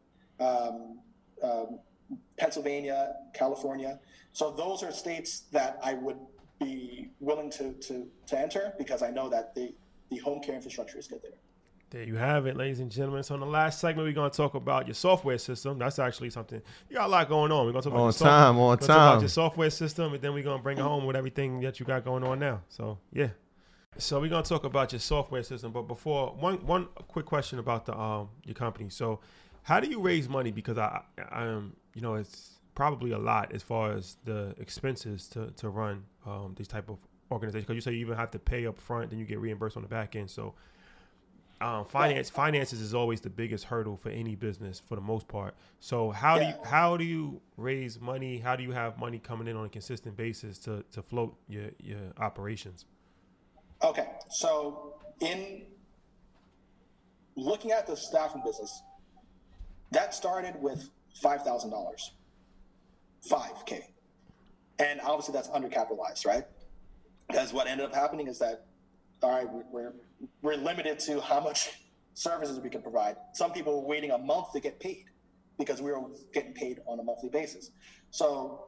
Pennsylvania, California. So those are states that I would be willing to enter because I know that the home care infrastructure is good there. There you have it, ladies and gentlemen. So in the last segment, we're going to talk about your software system. That's actually something. You got a lot going on. We're going to talk about talk about your software system, and then we're going to bring it home with everything that you got going on now. So, yeah. So we're going to talk about your software system. But before, one quick question about your company. So how do you raise money? Because I it's probably a lot as far as the expenses to run these type of organizations. Because you say you even have to pay up front, then you get reimbursed on the back end. So finances is always the biggest hurdle for any business for the most part. So how do you raise money? How do you have money coming in on a consistent basis to float your operations? Okay, so in looking at the staffing business, that started with $5,000, $5K, and obviously that's undercapitalized, right? Because what ended up happening is that, all right, we're limited to how much services we can provide. Some people were waiting a month to get paid because we were getting paid on a monthly basis. So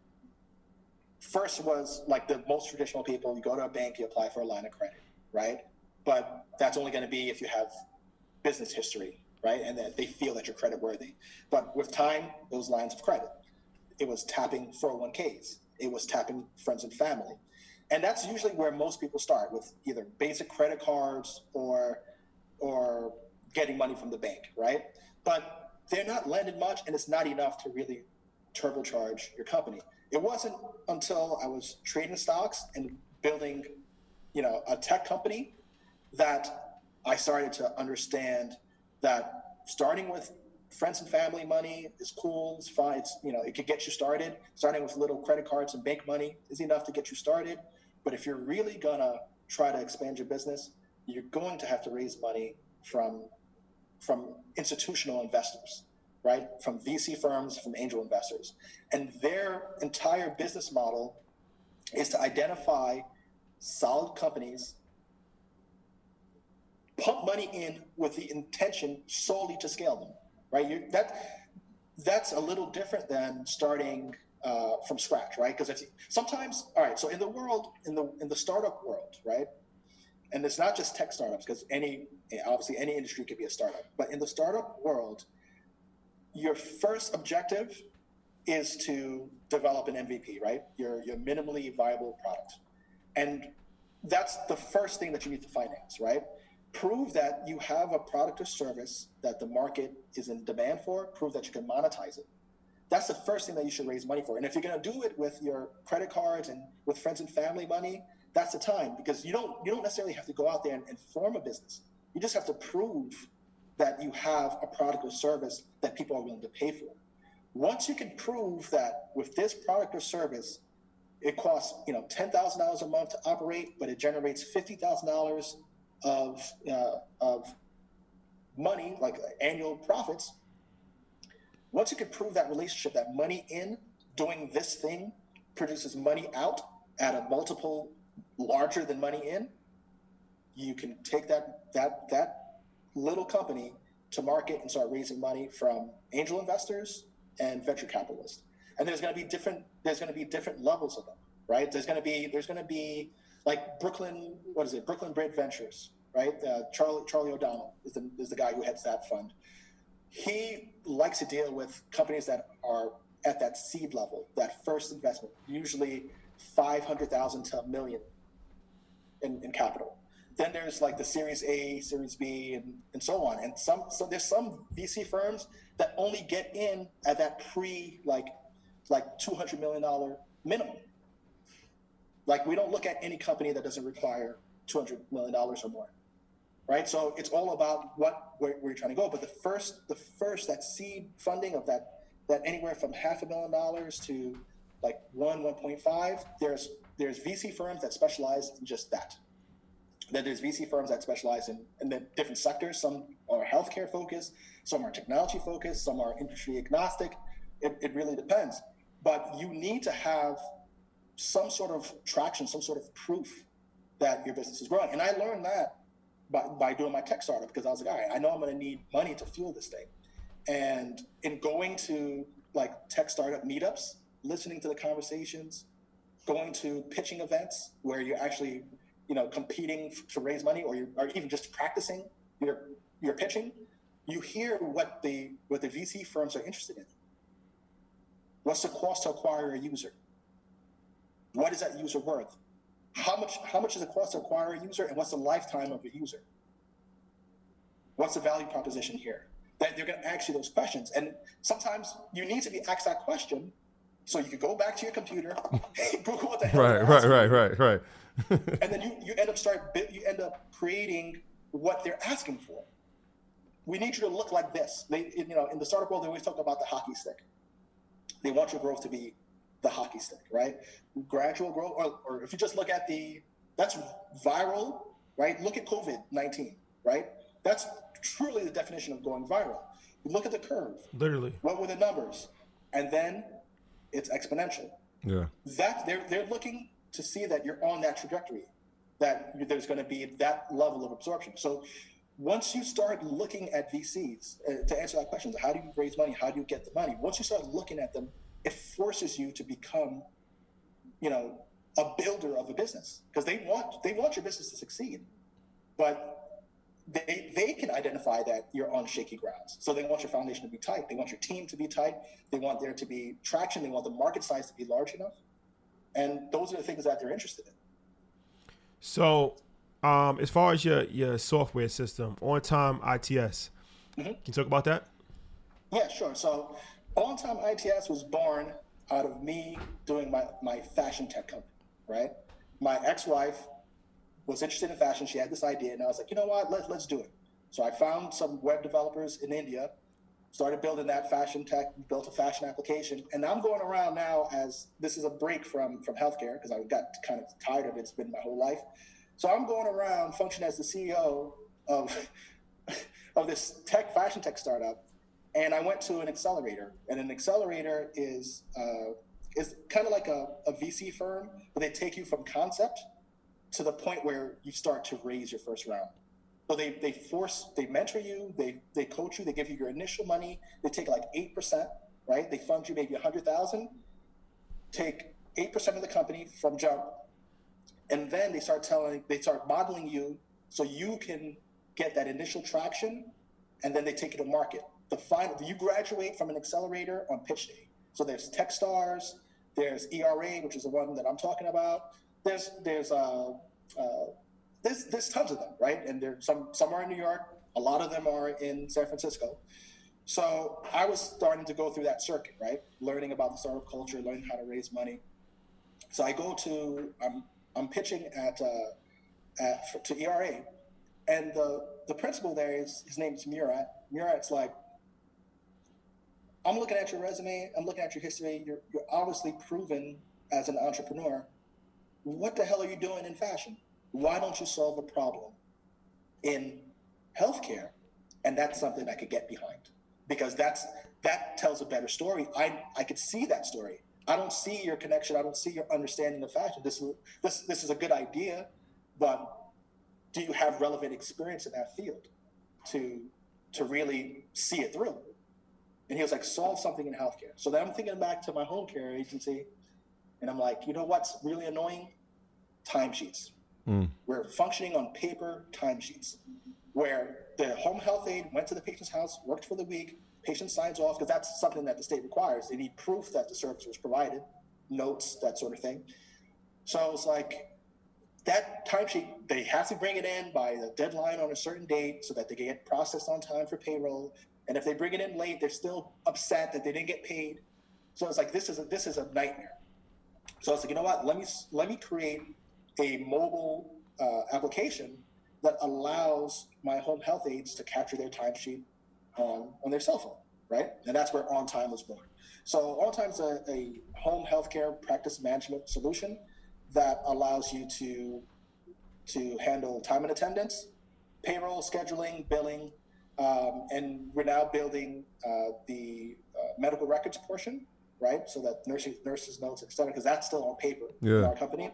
first was like the most traditional people, you go to a bank, you apply for a line of credit, right? But that's only going to be if you have business history, right? And that they feel that you're credit worthy. But with time, those lines of credit, it was tapping 401ks. It was tapping friends and family. And that's usually where most people start, with either basic credit cards or getting money from the bank, right? But they're not lending much, and it's not enough to really turbocharge your company. It wasn't until I was trading stocks and building, a tech company that I started to understand that starting with friends and family money is cool, it's fine, it could get you started. Starting with little credit cards and bank money is enough to get you started. But if you're really gonna try to expand your business, you're going to have to raise money from institutional investors, right? From VC firms, from angel investors. And their entire business model is to identify solid companies, pump money in with the intention solely to scale them, right? That's a little different than starting from scratch, right? Because sometimes, all right, so in the world, in the startup world, right? And it's not just tech startups, because obviously any industry could be a startup, but in the startup world, your first objective is to develop an MVP, right? Your minimally viable product. And that's the first thing that you need to finance, right? Prove that you have a product or service that the market is in demand for, prove that you can monetize it. That's the first thing that you should raise money for. And if you're going to do it with your credit cards and with friends and family money, that's the time, because you don't necessarily have to go out there and form a business. You just have to prove that you have a product or service that people are willing to pay for. Once you can prove that with this product or service, it costs $10,000 a month to operate, but it generates $50,000 of money, like annual profits. Once you can prove that relationship, that money in doing this thing produces money out at a multiple larger than money in, you can take that little company to market and start raising money from angel investors and venture capitalists. And there's going to be different levels of them, right? There's going to be like Brooklyn Bridge Ventures, right? Charlie O'Donnell is the guy who heads that fund. He likes to deal with companies that are at that seed level, that first investment, usually 500,000 to $1 million in capital. Then there's like the Series A, Series B, and so on. And so there's some VC firms that only get in at that like $200 million minimum. Like, we don't look at any company that doesn't require $200 million or more, right? So it's all about where you're trying to go. But the first that seed funding of that anywhere from $500,000 to like 1.5, there's VC firms that specialize in just that. Then there's VC firms that specialize in the different sectors. Some are healthcare focused, some are technology focused, some are industry agnostic. It really depends. But you need to have some sort of traction, some sort of proof that your business is growing. And I learned that by doing my tech startup, because I was like, all right, I know I'm going to need money to fuel this thing. And in going to like tech startup meetups, listening to the conversations, going to pitching events where you're actually competing to raise money, or even just practicing your pitching, you hear what the VC firms are interested in. What's the cost to acquire a user? What is that user worth? How much is the cost to acquire a user, and what's the lifetime of a user? What's the value proposition here? That they're going to ask you those questions, and sometimes you need to be asked that question so you can go back to your computer, Google what the hell. Right. And then you end up creating what they're asking for. We need you to look like this. In the startup world, they always talk about the hockey stick. They want your growth to be the hockey stick, right? Gradual growth, or if you just look at that's viral, right? Look at COVID-19, right? That's truly the definition of going viral. Look at the curve. Literally. What were the numbers? And then it's exponential. Yeah. That they're looking to see that you're on that trajectory, that there's going to be that level of absorption. So once you start looking at VCs, to answer that question, how do you raise money? How do you get the money? Once you start looking at them, it forces you to become, a builder of a business, because they want your business to succeed, but they can identify that you're on shaky grounds. So they want your foundation to be tight. They want your team to be tight. They want there to be traction. They want the market size to be large enough. And those are the things that they're interested in. So, as far as your software system, OnTime ITS, can you talk about that? Yeah, sure. So OnTime ITS was born out of me doing my fashion tech company, right? My ex-wife was interested in fashion. She had this idea, and I was like, you know what, let's do it. So I found some web developers in India, started building that fashion tech, built a fashion application. And I'm going around now, as this is a break from healthcare, because I got kind of tired of it. It's been my whole life. So I'm going around functioning as the CEO of this fashion tech startup. And I went to an accelerator, and an accelerator is kind of like a VC firm, but they take you from concept to the point where you start to raise your first round. So they mentor you, they coach you, they give you your initial money, they take like 8%, right? They fund you maybe 100,000, take 8% of the company from jump, and then they start modeling you so you can get that initial traction, and then they take you to market. You graduate from an accelerator on pitch day. So there's Techstars, there's ERA, which is the one that I'm talking about. There's tons of them, right? And some are in New York, a lot of them are in San Francisco. So I was starting to go through that circuit, right? Learning about the startup culture, learning how to raise money. So I go to, I'm pitching to ERA, and the principal there his name is Murat. Murat's like, I'm looking at your resume, I'm looking at your history, you're obviously proven as an entrepreneur, what the hell are you doing in fashion? Why don't you solve a problem in healthcare? And that's something I could get behind, because that tells a better story. I could see that story. I don't see your connection. I don't see your understanding of fashion. This is a good idea, but do you have relevant experience in that field to really see it through? And he was like, solve something in healthcare. So then I'm thinking back to my home care agency, and I'm like, you know what's really annoying? Timesheets. We're functioning on paper timesheets, where the home health aide went to the patient's house, worked for the week, patient signs off, because that's something that the state requires. They need proof that the service was provided, notes, that sort of thing. So I was like, that timesheet, they have to bring it in by the deadline on a certain date so that they get processed on time for payroll. And if they bring it in late, they're still upset that they didn't get paid. So it's like, this is a nightmare. So I was like, you know what? Let me create a mobile application that allows my home health aides to capture their timesheet on their cell phone, right? And that's where On Time was born. So On Time is a home healthcare practice management solution that allows you to handle time and attendance, payroll, scheduling, billing, and we're now building the medical records portion, right? So that nurses notes, et cetera, because that's still on paper in our company.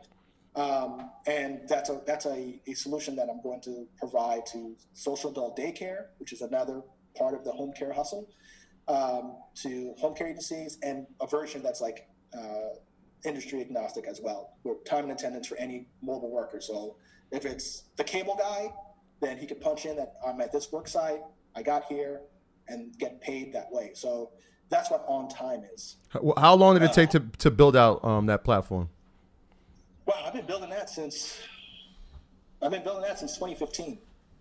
And that's a solution that I'm going to provide to social adult daycare, which is another part of the home care hustle, to home care agencies, and a version that's like industry agnostic as well, with time and attendance for any mobile worker. So if it's the cable guy, then he could punch in that I'm at this work site, I got here, and get paid that way. So that's what On Time is. How long did it take to build out that platform? Well, I've been building that since 2015.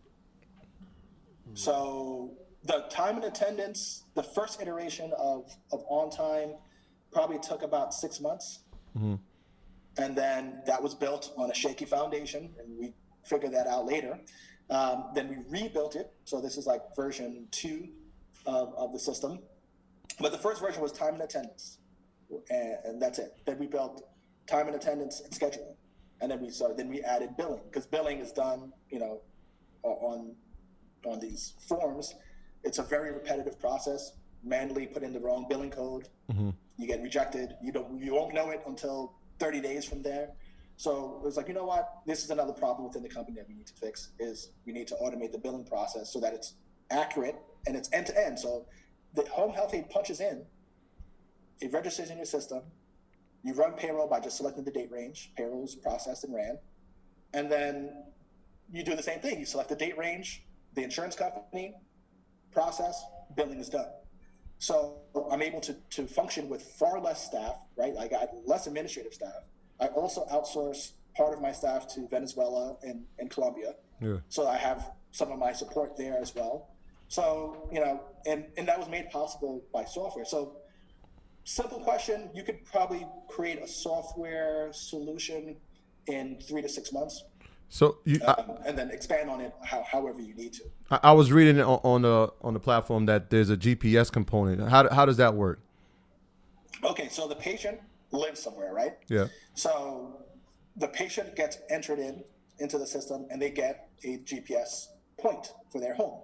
So the time and attendance, the first iteration of On Time probably took about 6 months. Mm-hmm. And then that was built on a shaky foundation, and we figured that out later. Then we rebuilt it. So this is like version 2 of the system. But the first version was time and attendance, and that's it. Then we built time and attendance and scheduling, and then we added billing, because billing is done, on these forms. It's a very repetitive process. Manually put in the wrong billing code, you get rejected. You won't know it until 30 days from there. So it was like, you know what? This is another problem within the company that we need to fix. Is we need to automate the billing process so that it's accurate and it's end to end. So the home health aide punches in, it registers in your system. You run payroll by just selecting the date range. Payroll is processed and ran. And then you do the same thing. You select the date range, the insurance company, process, billing is done. So I'm able to function with far less staff, right? I got less administrative staff. I also outsource part of my staff to Venezuela and Colombia. Yeah. So I have some of my support there as well. So, and that was made possible by software. So simple question, you could probably create a software solution in 3 to 6 months. So and then expand on it however you need to. I was reading on the platform that there's a GPS component. How does that work? Okay, so the patient lives somewhere, right? Yeah. So the patient gets entered into the system, and they get a GPS point for their home.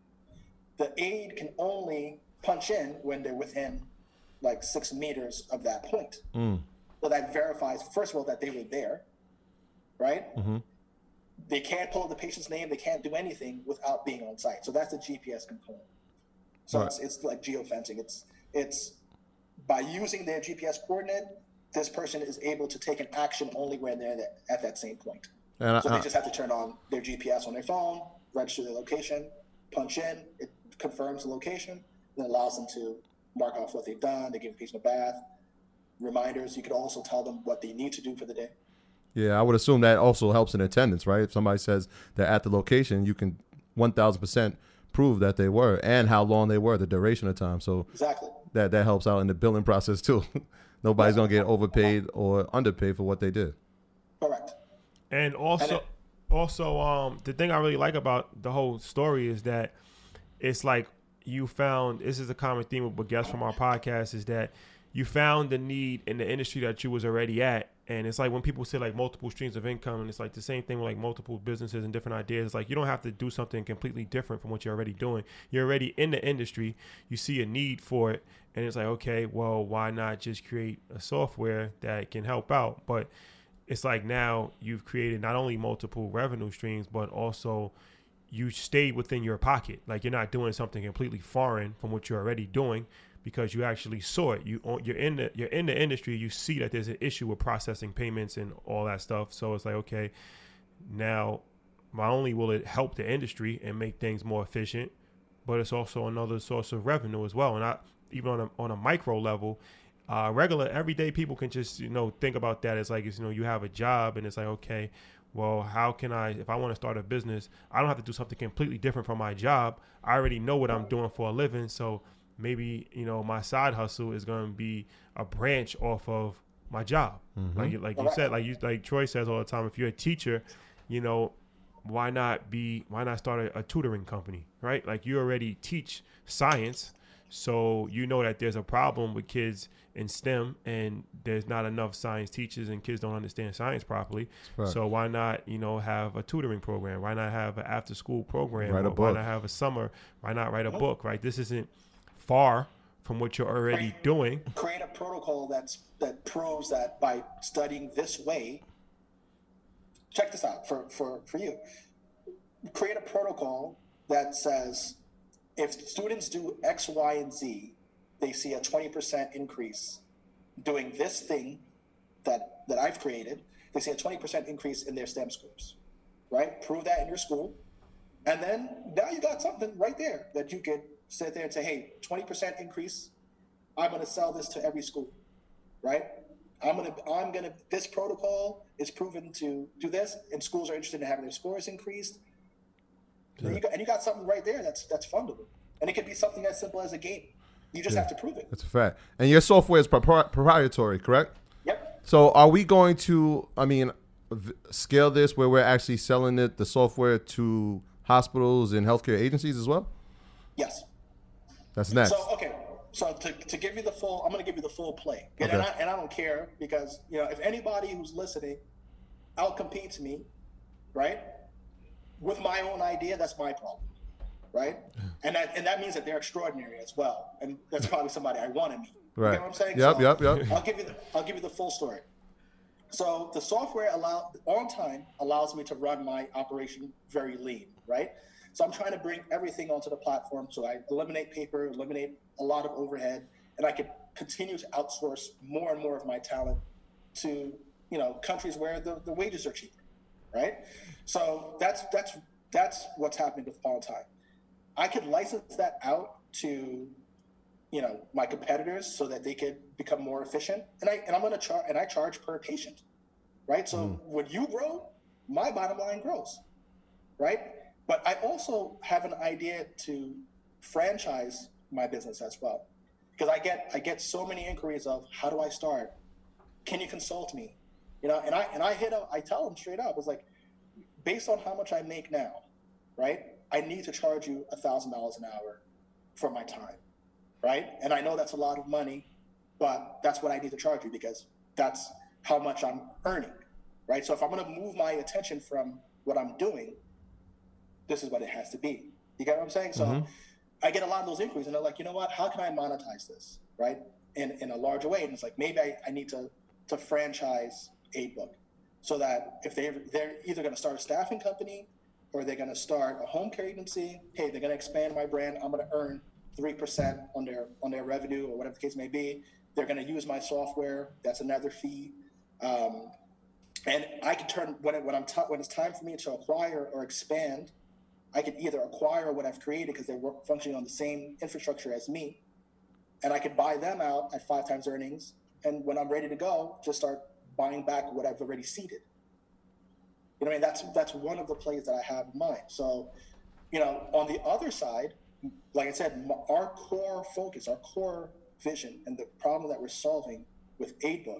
The aide can only punch in when they're within like 6 meters of that point. So that verifies, first of all, that they were there, right? Mm-hmm. They can't pull up the patient's name. They can't do anything without being on site. So that's the GPS component. So right. It's like geofencing. It's by using their GPS coordinate, this person is able to take an action only when they're at that same point. And so they just have to turn on their GPS on their phone, register their location, punch in, it confirms the location, then allows them to mark off what they've done. They give the patient a bath, reminders. You could also tell them what they need to do for the day. Yeah, I would assume that also helps in attendance, right? If somebody says they're at the location, you can 1,000% prove that they were and how long they were, the duration of time. So exactly that helps out in the billing process too. Nobody's going to get overpaid or underpaid for what they did. Correct. And also, the thing I really like about the whole story is that it's like you found, this is a common theme with guests from our podcast, is that you found the need in the industry that you was already at. And it's like when people say like multiple streams of income, and it's like the same thing with like multiple businesses and different ideas. It's like you don't have to do something completely different from what you're already doing. You're already in the industry. You see a need for it. And it's like, okay, well, why not just create a software that can help out? But it's like now you've created not only multiple revenue streams, but also you stay within your pocket. Like you're not doing something completely foreign from what you're already doing, because you actually saw it. You're in the industry. You see that there's an issue with processing payments and all that stuff. So it's like, okay, now not only will it help the industry and make things more efficient, but it's also another source of revenue as well. And even on a micro level, regular everyday people can just think about that. It's like you have a job, and it's like, okay, well, how can I, if I want to start a business, I don't have to do something completely different from my job. I already know what I'm doing for a living. So maybe, my side hustle is going to be a branch off of my job. Mm-hmm. Like you said, like Troy says all the time, if you're a teacher, why not start a tutoring company, right? Like you already teach science. So you know that there's a problem with kids in STEM, and there's not enough science teachers, and kids don't understand science properly. Right. So why not, have a tutoring program? Why not have an after school program? Write a book. Why not have a summer? Why not write a book, right? This isn't far from what you're already doing. Create a protocol that proves that by studying this way, check this out for you. Create a protocol that says if students do X, Y, and Z, they see a 20% increase doing this thing that I've created. They see a 20% increase in their STEM scores, right? Prove that in your school. And then now you got something right there that you could sit there and say, hey, 20% increase. I'm going to sell this to every school, right? This protocol is proven to do this, and schools are interested in having their scores increased. Yeah. And you got something right there that's fundable. And it could be something as simple as a game. You just have to prove it. That's a fact. And your software is proprietary, correct? Yep. So are we going to, scale this where we're actually selling the software to hospitals and healthcare agencies as well? Yes. That's next. So to give you the full, I'm going to give you the full play. And, okay. and I don't care because, if anybody who's listening outcompetes me, right, with my own idea, that's my problem, right? And that means that they're extraordinary as well. And that's probably somebody I want to meet. Right. You know what I'm saying? Yep. I'll give you the full story. So the software allows me to run my operation very lean, right? So I'm trying to bring everything onto the platform. So I eliminate paper, eliminate a lot of overhead, and I can continue to outsource more and more of my talent to, countries where the wages are cheaper, right? So that's what's happening with Pawn Time. I could license that out to, my competitors so that they could become more efficient. And I'm going to charge, and I charge per patient, right? So when you grow, my bottom line grows, right? But I also have an idea to franchise my business as well, because I get so many inquiries of how do I start? Can you consult me? And I tell them straight up, it's like, based on how much I make now, right? I need to charge you $1,000 an hour for my time, right? And I know that's a lot of money, but that's what I need to charge you because that's how much I'm earning, right? So if I'm going to move my attention from what I'm doing, this is what it has to be. You get what I'm saying? So I get a lot of those inquiries, and they're like, you know what? How can I monetize this, right? In a larger way. And it's like, maybe I need to franchise AidBook so that if they're either going to start a staffing company or they're going to start a home care agency, hey, they're going to expand my brand. I'm going to earn 3% on their revenue or whatever the case may be. They're going to use my software. That's another fee. And I can turn when it's time for me to acquire or expand, I can either acquire what I've created because they're functioning on the same infrastructure as me, and I could buy them out at 5 times earnings. And when I'm ready to go, just start buying back what I've already seeded. You know what I mean? That's one of the plays that I have in mind. So, on the other side, like I said, our core focus, our core vision, and the problem that we're solving with AidBook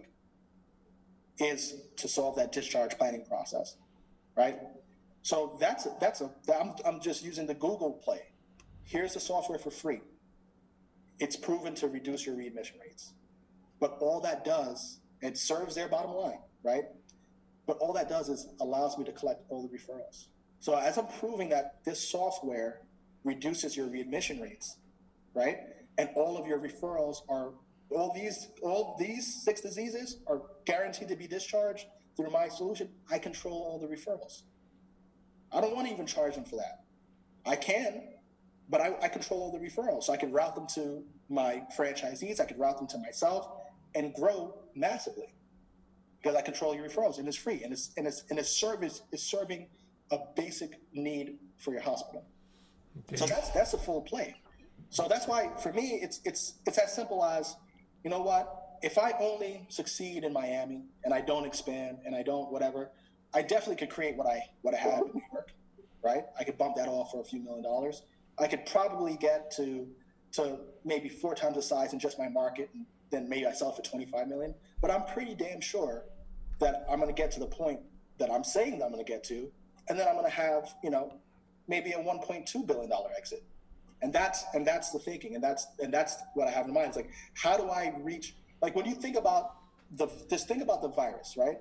is to solve that discharge planning process, right? So I'm just using the Google play. Here's the software for free. It's proven to reduce your readmission rates. But all that does, it serves their bottom line, right? But all that does is allows me to collect all the referrals. So as I'm proving that this software reduces your readmission rates, right? And all of your referrals are, all these 6 diseases are guaranteed to be discharged through my solution. I control all the referrals. I don't want to even charge them for that. I can, but I control all the referrals. So I can route them to my franchisees. I can route them to myself and grow massively because I control your referrals, and it's free, and its service is serving a basic need for your hospital. Okay. So that's a full play. So that's why for me it's as simple as, you know what, if I only succeed in Miami and I don't expand and I don't whatever, I definitely could create what I have in New York, right? I could bump that off for a few $1 million. I could probably get to maybe 4 times the size in just my market, and then maybe I sell for 25 million. But I'm pretty damn sure that I'm going to get to the point that I'm saying that I'm going to get to, and then I'm going to have, you know, maybe a $1.2 billion exit. And that's the thinking, and that's what I have in mind. It's like, how do I reach, like when you think about this thing about the virus, right?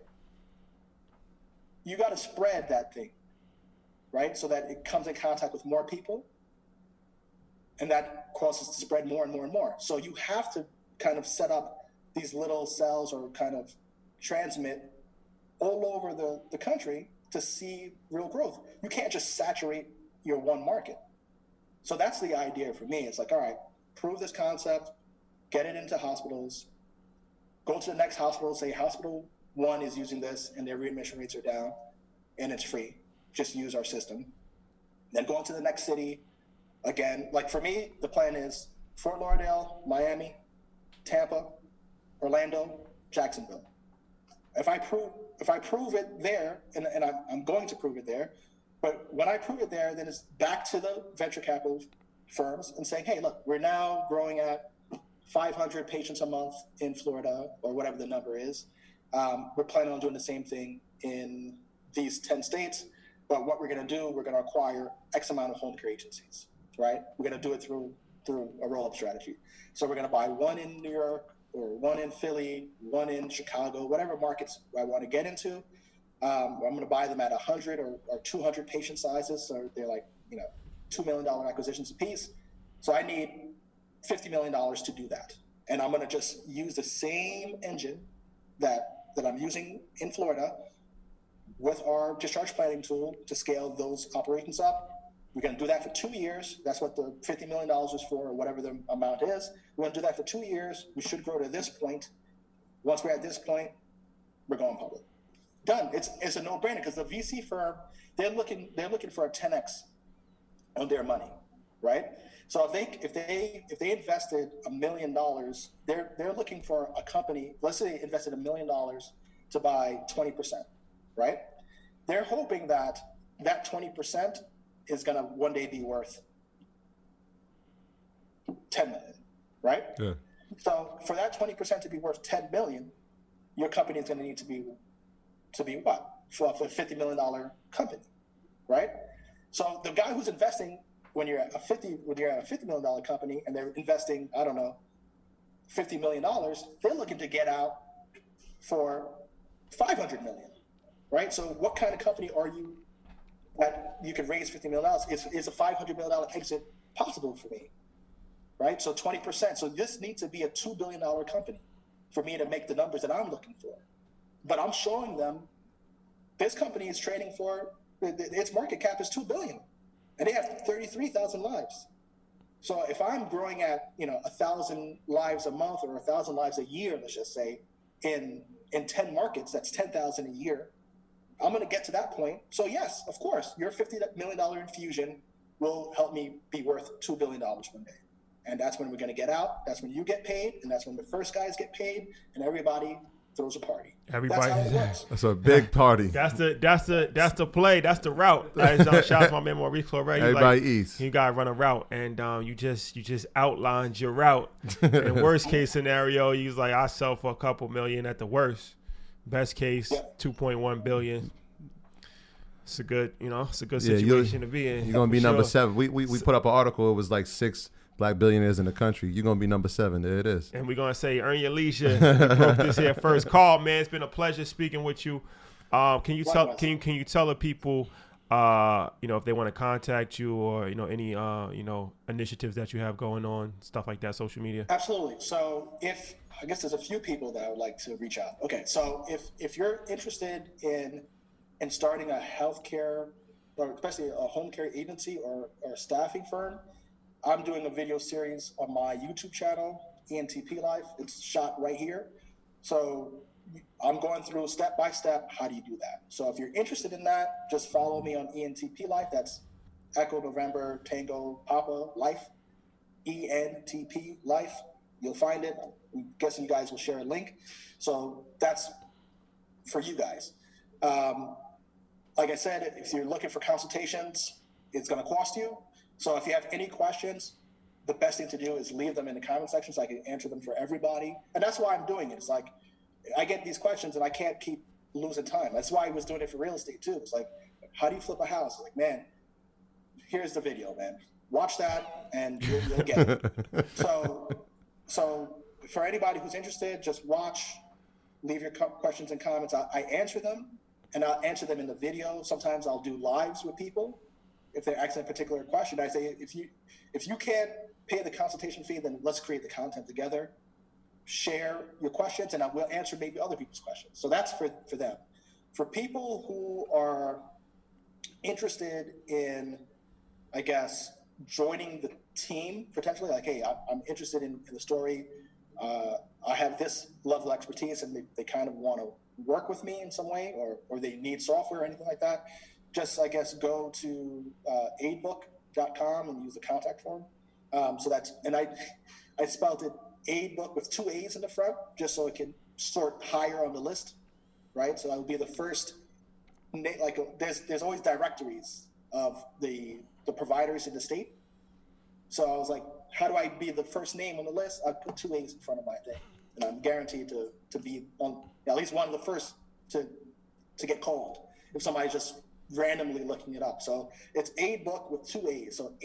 You got to spread that thing, right? So that it comes in contact with more people, and that causes it to spread more and more and more. So you have to kind of set up these little cells or kind of transmit all over the country to see real growth. You can't just saturate your one market. So that's the idea for me. It's like, all right, prove this concept, get it into hospitals, go to the next hospital, say hospital 1 is using this and their readmission rates are down and it's free. Just use our system. Then go into the next city. Again, like for me, the plan is Fort Lauderdale, Miami, Tampa, Orlando, Jacksonville. If I prove it there, and I'm going to prove it there, but when I prove it there, then it's back to the venture capital firms and saying, hey, look, we're now growing at 500 patients a month in Florida, or whatever the number is. We're planning on doing the same thing in these 10 states, but what we're going to do, we're going to acquire X amount of home care agencies, right? We're going to do it through a roll-up strategy. So we're going to buy 1 in New York, or 1 in Philly, 1 in Chicago, whatever markets I want to get into. I'm going to buy them at 100 or 200 patient sizes. So they're like, you know, $2 million acquisitions a piece. So I need $50 million to do that. And I'm going to just use the same engine that I'm using in Florida with our discharge planning tool to scale those operations up. We're going to do that for 2 years. That's what the $50 million is for, or whatever the amount is. We're going to do that for 2 years. We should grow to this point. Once we're at this point, we're going public. Done. It's a no-brainer because the VC firm, they're looking for a 10x on their money, right? So if they invested $1 million, they're looking for a company. Let's say they invested $1 million to buy 20%, right? They're hoping that 20% is going to one day be worth 10 million, right? Yeah. So for that 20% to be worth 10 million, your company is going to need to be what? For a $50 million company, right? So the guy who's investing when you're at a $50 million company and they're investing, I don't know, $50 million, they're looking to get out for 500 million, right? So what kind of company are you that you can raise $50 million? Is a $500 million exit possible for me, right? So 20%. So this needs to be a $2 billion company for me to make the numbers that I'm looking for. But I'm showing them this company is trading for, its market cap is $2 billion, and they have 33,000 lives. So if I'm growing at 1,000 lives a month or 1,000 lives a year, let's just say, in 10 markets, that's 10,000 a year. I'm going to get to that point. So yes, of course, your $50 million infusion will help me be worth $2 billion one day. And that's when we're going to get out. That's when you get paid, and that's when the first guys get paid, and everybody throws a party. Everybody, that's how it works. That's a big party. That's the play. That's the route. Shout out to my man Maurice Claret. Everybody eats. You gotta run a route, and you just outlined your route. In worst case scenario, he's like, I sell for a couple million at the worst. Best case, 2.1 billion. It's a good, situation to be in. You're gonna be number 7. We put up an article. It was like 6 black billionaires in the country. You're going to be number 7. There it is. And we're going to say, earn your leisure. We broke this here first. Carl, man, it's been a pleasure speaking with you. Can you tell the people, if they want to contact you or, any, initiatives that you have going on, stuff like that, social media? Absolutely. So I guess there's a few people that I would like to reach out. Okay. So if you're interested in starting a healthcare, or especially a home care agency or a staffing firm, I'm doing a video series on my YouTube channel, ENTP Life. It's shot right here. So I'm going through step by step, how do you do that? So if you're interested in that, just follow me on ENTP Life. That's Echo November Tango Papa Life, ENTP Life. You'll find it. I'm guessing you guys will share a link. So that's for you guys. Like I said, if you're looking for consultations, it's going to cost you. So if you have any questions, the best thing to do is leave them in the comment section so I can answer them for everybody. And that's why I'm doing it. It's like, I get these questions and I can't keep losing time. That's why I was doing it for real estate too. It's like, how do you flip a house? Like, man, here's the video, man. Watch that and you'll get it. So for anybody who's interested, just watch, leave your questions and comments. I answer them, and I'll answer them in the video. Sometimes I'll do lives with people. If they're asking a particular question, I say, if you can't pay the consultation fee, then let's create the content together. Share your questions, and I will answer maybe other people's questions. So that's for them. For people who are interested in, I guess, joining the team potentially, like, hey, I'm interested in the story. I have this level of expertise, and they kind of want to work with me in some way, or they need software or anything like that. Just, I guess, go to aidbook.com and use the contact form. So that's, and I spelled it Aidbook with 2 A's in the front, just so it can sort higher on the list, right? So I would be the first, like, there's always directories of the providers in the state. So I was like, how do I be the first name on the list? I put 2 A's in front of my thing, and I'm guaranteed to be on at least one of the first to get called if somebody's just randomly looking it up. So it's Aidbook with 2 A's. So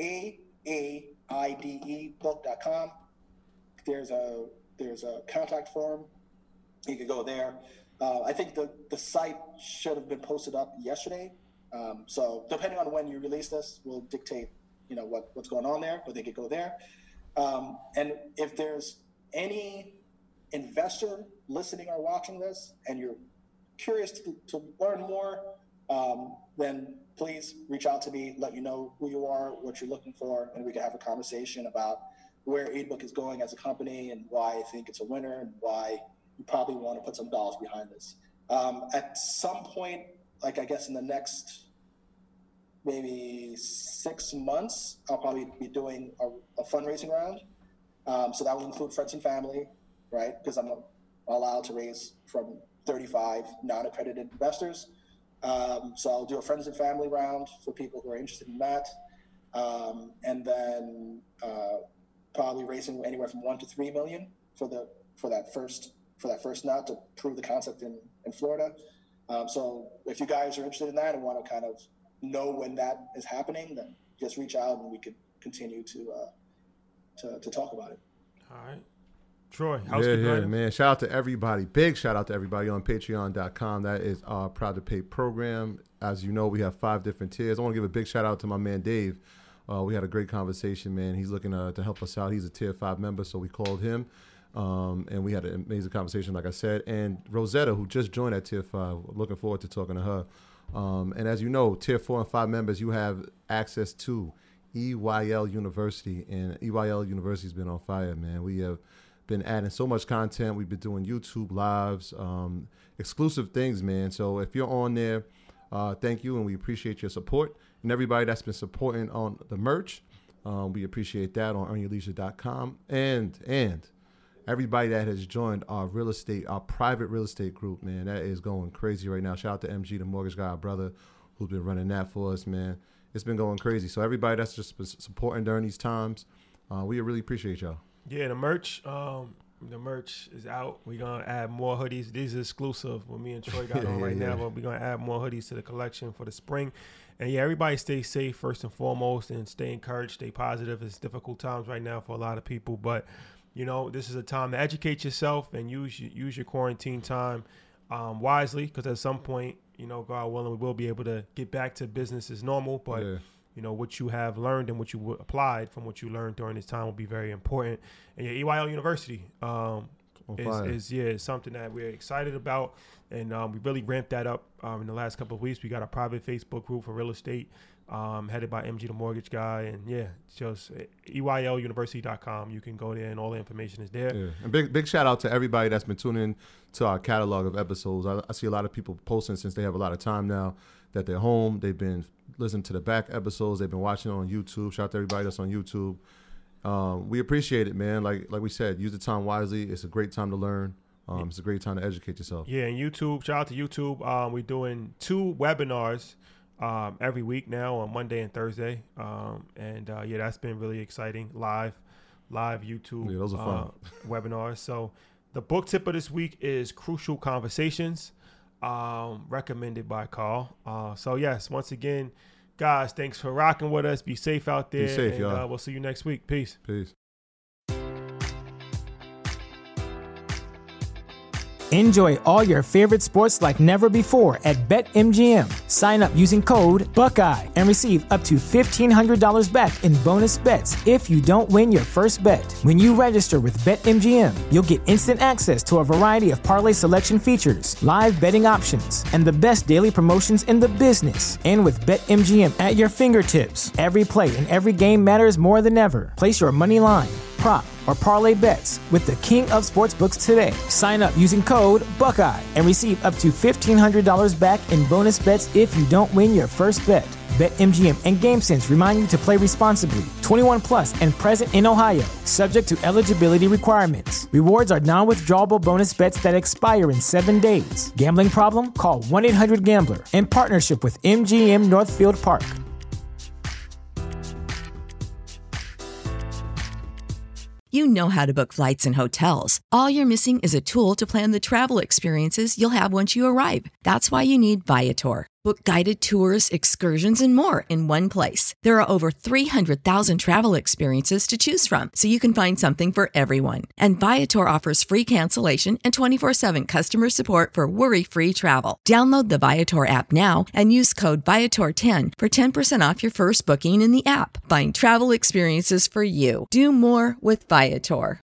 AAIDE book.com. There's a contact form. You can go there. I think the site should have been posted up yesterday. So depending on when you release this will dictate, what's going on there, but they could go there. And if there's any investor listening or watching this and you're curious to learn more, then please reach out to me, let me know who you are, what you're looking for, and we can have a conversation about where Aidbook is going as a company and why I think it's a winner and why you probably want to put some dollars behind this. At some point, like I guess in the next maybe 6 months, I'll probably be doing a fundraising round. So that will include friends and family, right? Because I'm allowed to raise from 35 non-accredited investors. So I'll do a friends and family round for people who are interested in that. And then probably raising anywhere from 1 to 3 million for that first nut to prove the concept in Florida. So if you guys are interested in that and want to kind of know when that is happening, then just reach out and we could continue to talk about it. All right. Troy, yeah, man. Shout out to everybody. Big shout out to everybody on patreon.com. That is our Proud to Pay program. As you know, we have 5 different tiers. I want to give a big shout out to my man Dave. We had a great conversation, man. He's looking to help us out. He's a tier 5 member, so we called him. And we had an amazing conversation, like I said. And Rosetta, who just joined at tier 5, looking forward to talking to her. And as you know, tier 4 and 5 members, you have access to EYL University. And EYL University's been on fire, man. We have been adding so much content. We've been doing YouTube lives, exclusive things, man. So if you're on there, thank you, and we appreciate your support. And everybody that's been supporting on the merch, we appreciate that on earnyourleisure.com. And everybody that has joined our private real estate group, man, that is going crazy right now. Shout out to MG, the mortgage guy, our brother, who's been running that for us, man. It's been going crazy. So everybody that's just been supporting during these times, we really appreciate y'all. Yeah, the merch is out. We're going to add more hoodies. These are exclusive what me and Troy got on right now, but we're going to add more hoodies to the collection for the spring. And yeah, everybody stay safe first and foremost, and stay encouraged, stay positive. It's difficult times right now for a lot of people, but you know, this is a time to educate yourself and use your quarantine time wisely, because at some point, you know, God willing, we will be able to get back to business as normal. But you know, what you have learned and what you applied from what you learned during this time will be very important. And yeah, EYL University is something that we're excited about, and we really ramped that up in the last couple of weeks. We got a private Facebook group for real estate, headed by MG the Mortgage Guy, and yeah, just EYLUniversity.com. You can go there, and all the information is there. Yeah. And big shout out to everybody that's been tuning in to our catalog of episodes. I see a lot of people posting, since they have a lot of time now that they're home. They've been listening to the back episodes. They've been watching on YouTube. Shout out to everybody that's on YouTube. We appreciate it, man. Like we said, use the time wisely. It's a great time to learn. It's a great time to educate yourself. Yeah, and YouTube. Shout out to YouTube. We're doing 2 webinars every week now, on Monday and Thursday. Yeah, that's been really exciting. Live YouTube. Yeah, those are fun. Webinars. So the book tip of this week is Crucial Conversations, recommended by Carl. So yes, once again, guys, thanks for rocking with us. Be safe out there. Be safe, and, y'all. We'll see you next week. Peace. Enjoy all your favorite sports like never before at BetMGM. Sign up using code Buckeye and receive up to $1,500 back in bonus bets if you don't win your first bet. When you register with BetMGM, you'll get instant access to a variety of parlay selection features, live betting options, and the best daily promotions in the business. And with BetMGM at your fingertips, every play and every game matters more than ever. Place your money line, prop, or parlay bets with the king of sportsbooks today. Sign up using code Buckeye and receive up to $1,500 back in bonus bets if you don't win your first bet. BetMGM and GameSense remind you to play responsibly. 21 plus and present in Ohio, subject to eligibility requirements. Rewards are non-withdrawable bonus bets that expire in 7 days. Gambling problem? Call 1-800-GAMBLER. In partnership with MGM Northfield Park. You know how to book flights and hotels. All you're missing is a tool to plan the travel experiences you'll have once you arrive. That's why you need Viator. Book guided tours, excursions, and more in one place. There are over 300,000 travel experiences to choose from, so you can find something for everyone. And Viator offers free cancellation and 24/7 customer support for worry-free travel. Download the Viator app now and use code Viator10 for 10% off your first booking in the app. Find travel experiences for you. Do more with Viator.